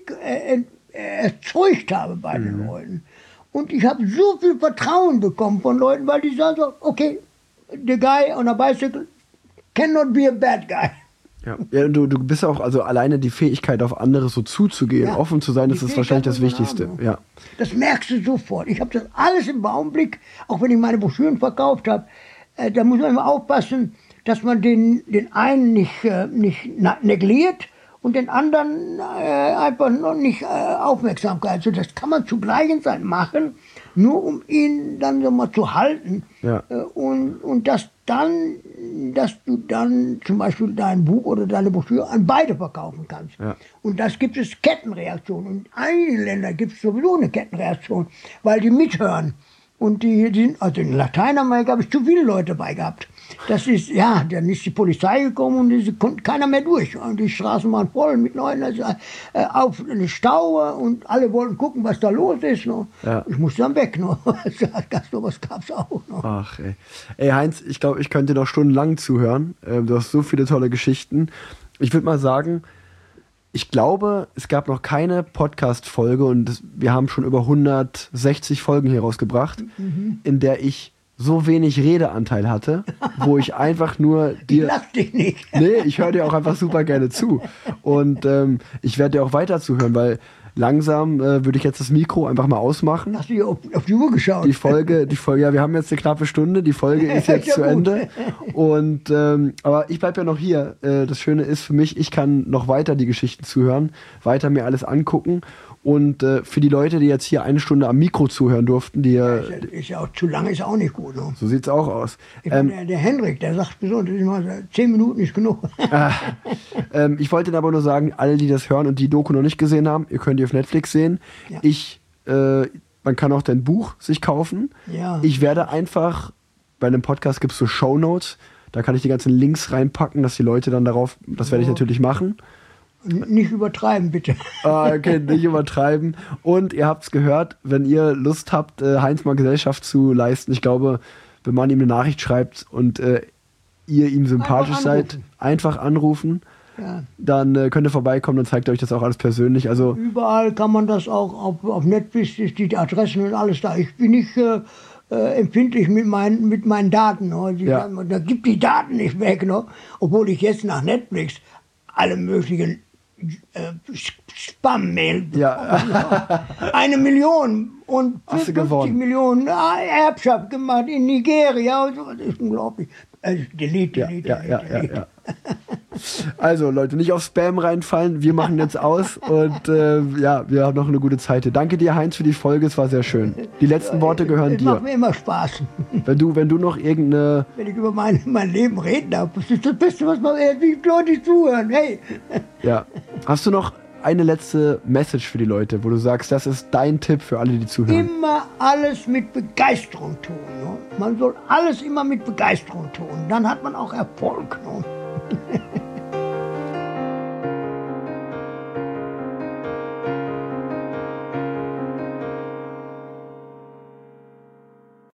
erzeugt habe bei den Leuten. Und ich habe so viel Vertrauen bekommen von Leuten, weil die sagen so, okay, the guy on a bicycle cannot be a bad guy. Ja, du bist auch, also alleine die Fähigkeit, auf andere so zuzugehen, offen zu sein, das ist wahrscheinlich das Wichtigste. Ja. Das merkst du sofort. Ich habe das alles im Augenblick, auch wenn ich meine Broschüren verkauft habe, da muss man immer aufpassen, dass man den einen nicht negliert und den anderen einfach noch nicht Aufmerksamkeit. So, das kann man zu gleichen Zeit machen, nur um ihn dann so mal zu halten. Ja. Und dass du dann zum Beispiel dein Buch oder deine Broschüre an beide verkaufen kannst. Ja. Und das gibt es Kettenreaktionen. Und in einigen Ländern gibt es sowieso eine Kettenreaktion, weil die mithören. Und also in Lateinamerika habe ich zu viele Leute dabei gehabt. Das ist, dann ist die Polizei gekommen und konnte keiner mehr durch. Und die Straßen waren voll mit Leuten, auf eine Stau und alle wollten gucken, was da los ist. No. Ja. Ich musste dann weg. No. Sowas gab es auch. No. Ach, ey Heinz, ich glaube, ich könnte noch stundenlang zuhören. Du hast so viele tolle Geschichten. Ich würde mal sagen, ich glaube, es gab noch keine Podcast-Folge und wir haben schon über 160 Folgen hier rausgebracht, in der ich so wenig Redeanteil hatte, wo ich einfach nur dir... Ich lass dich nicht. Nee, ich höre dir auch einfach super gerne zu. Und ich werde dir auch weiter zuhören, weil langsam würde ich jetzt das Mikro einfach mal ausmachen. Hast du hier auf die Uhr geschaut? Die Folge, ja, wir haben jetzt eine knappe Stunde, die Folge ist jetzt zu Ende. Und aber ich bleibe ja noch hier. Das Schöne ist für mich, ich kann noch weiter die Geschichten zuhören, weiter mir alles angucken. Und für die Leute, die jetzt hier eine Stunde am Mikro zuhören durften, ist ja auch zu lange, ist auch nicht gut. Ne? So sieht's auch aus. Der Henrik, der sagt besonders, 10 Minuten ist genug. Ich wollte aber nur sagen, alle, die das hören und die Doku noch nicht gesehen haben, ihr könnt die auf Netflix sehen. Ja. Man kann auch dein Buch sich kaufen. Ja. Ich werde einfach, bei einem Podcast gibt es so Shownotes, da kann ich die ganzen Links reinpacken, dass die Leute dann darauf, das werde ich natürlich machen. Nicht übertreiben, bitte. Okay, nicht übertreiben. Und ihr habt es gehört, wenn ihr Lust habt, Heinz mal Gesellschaft zu leisten, ich glaube, wenn man ihm eine Nachricht schreibt und ihr ihm sympathisch seid, einfach anrufen. Ja. Dann könnt ihr vorbeikommen, dann zeigt ihr euch das auch alles persönlich. Also überall kann man das auch, auf Netflix ist die Adressen und alles da. Ich bin nicht empfindlich mit meinen Daten. Da gibt die Daten nicht weg, ne? Obwohl ich jetzt nach Netflix alle möglichen Spam-Mail bekommen. 1 Million und 50 Millionen Erbschaft gemacht in Nigeria und so. Das ist unglaublich. Delete. Also Leute, nicht auf Spam reinfallen, wir machen jetzt aus und wir haben noch eine gute Zeit hier. Danke dir, Heinz, für die Folge, es war sehr schön. Die letzten Worte gehören dir. Macht mir immer Spaß. Wenn du noch irgendeine... Wenn ich über mein Leben reden darf, das ist das Beste, was man wie Leute zuhören, hey. Ja, hast du noch eine letzte Message für die Leute, wo du sagst, das ist dein Tipp für alle, die zuhören? Immer alles mit Begeisterung tun. Ne? Man soll alles immer mit Begeisterung tun. Dann hat man auch Erfolg. Ne?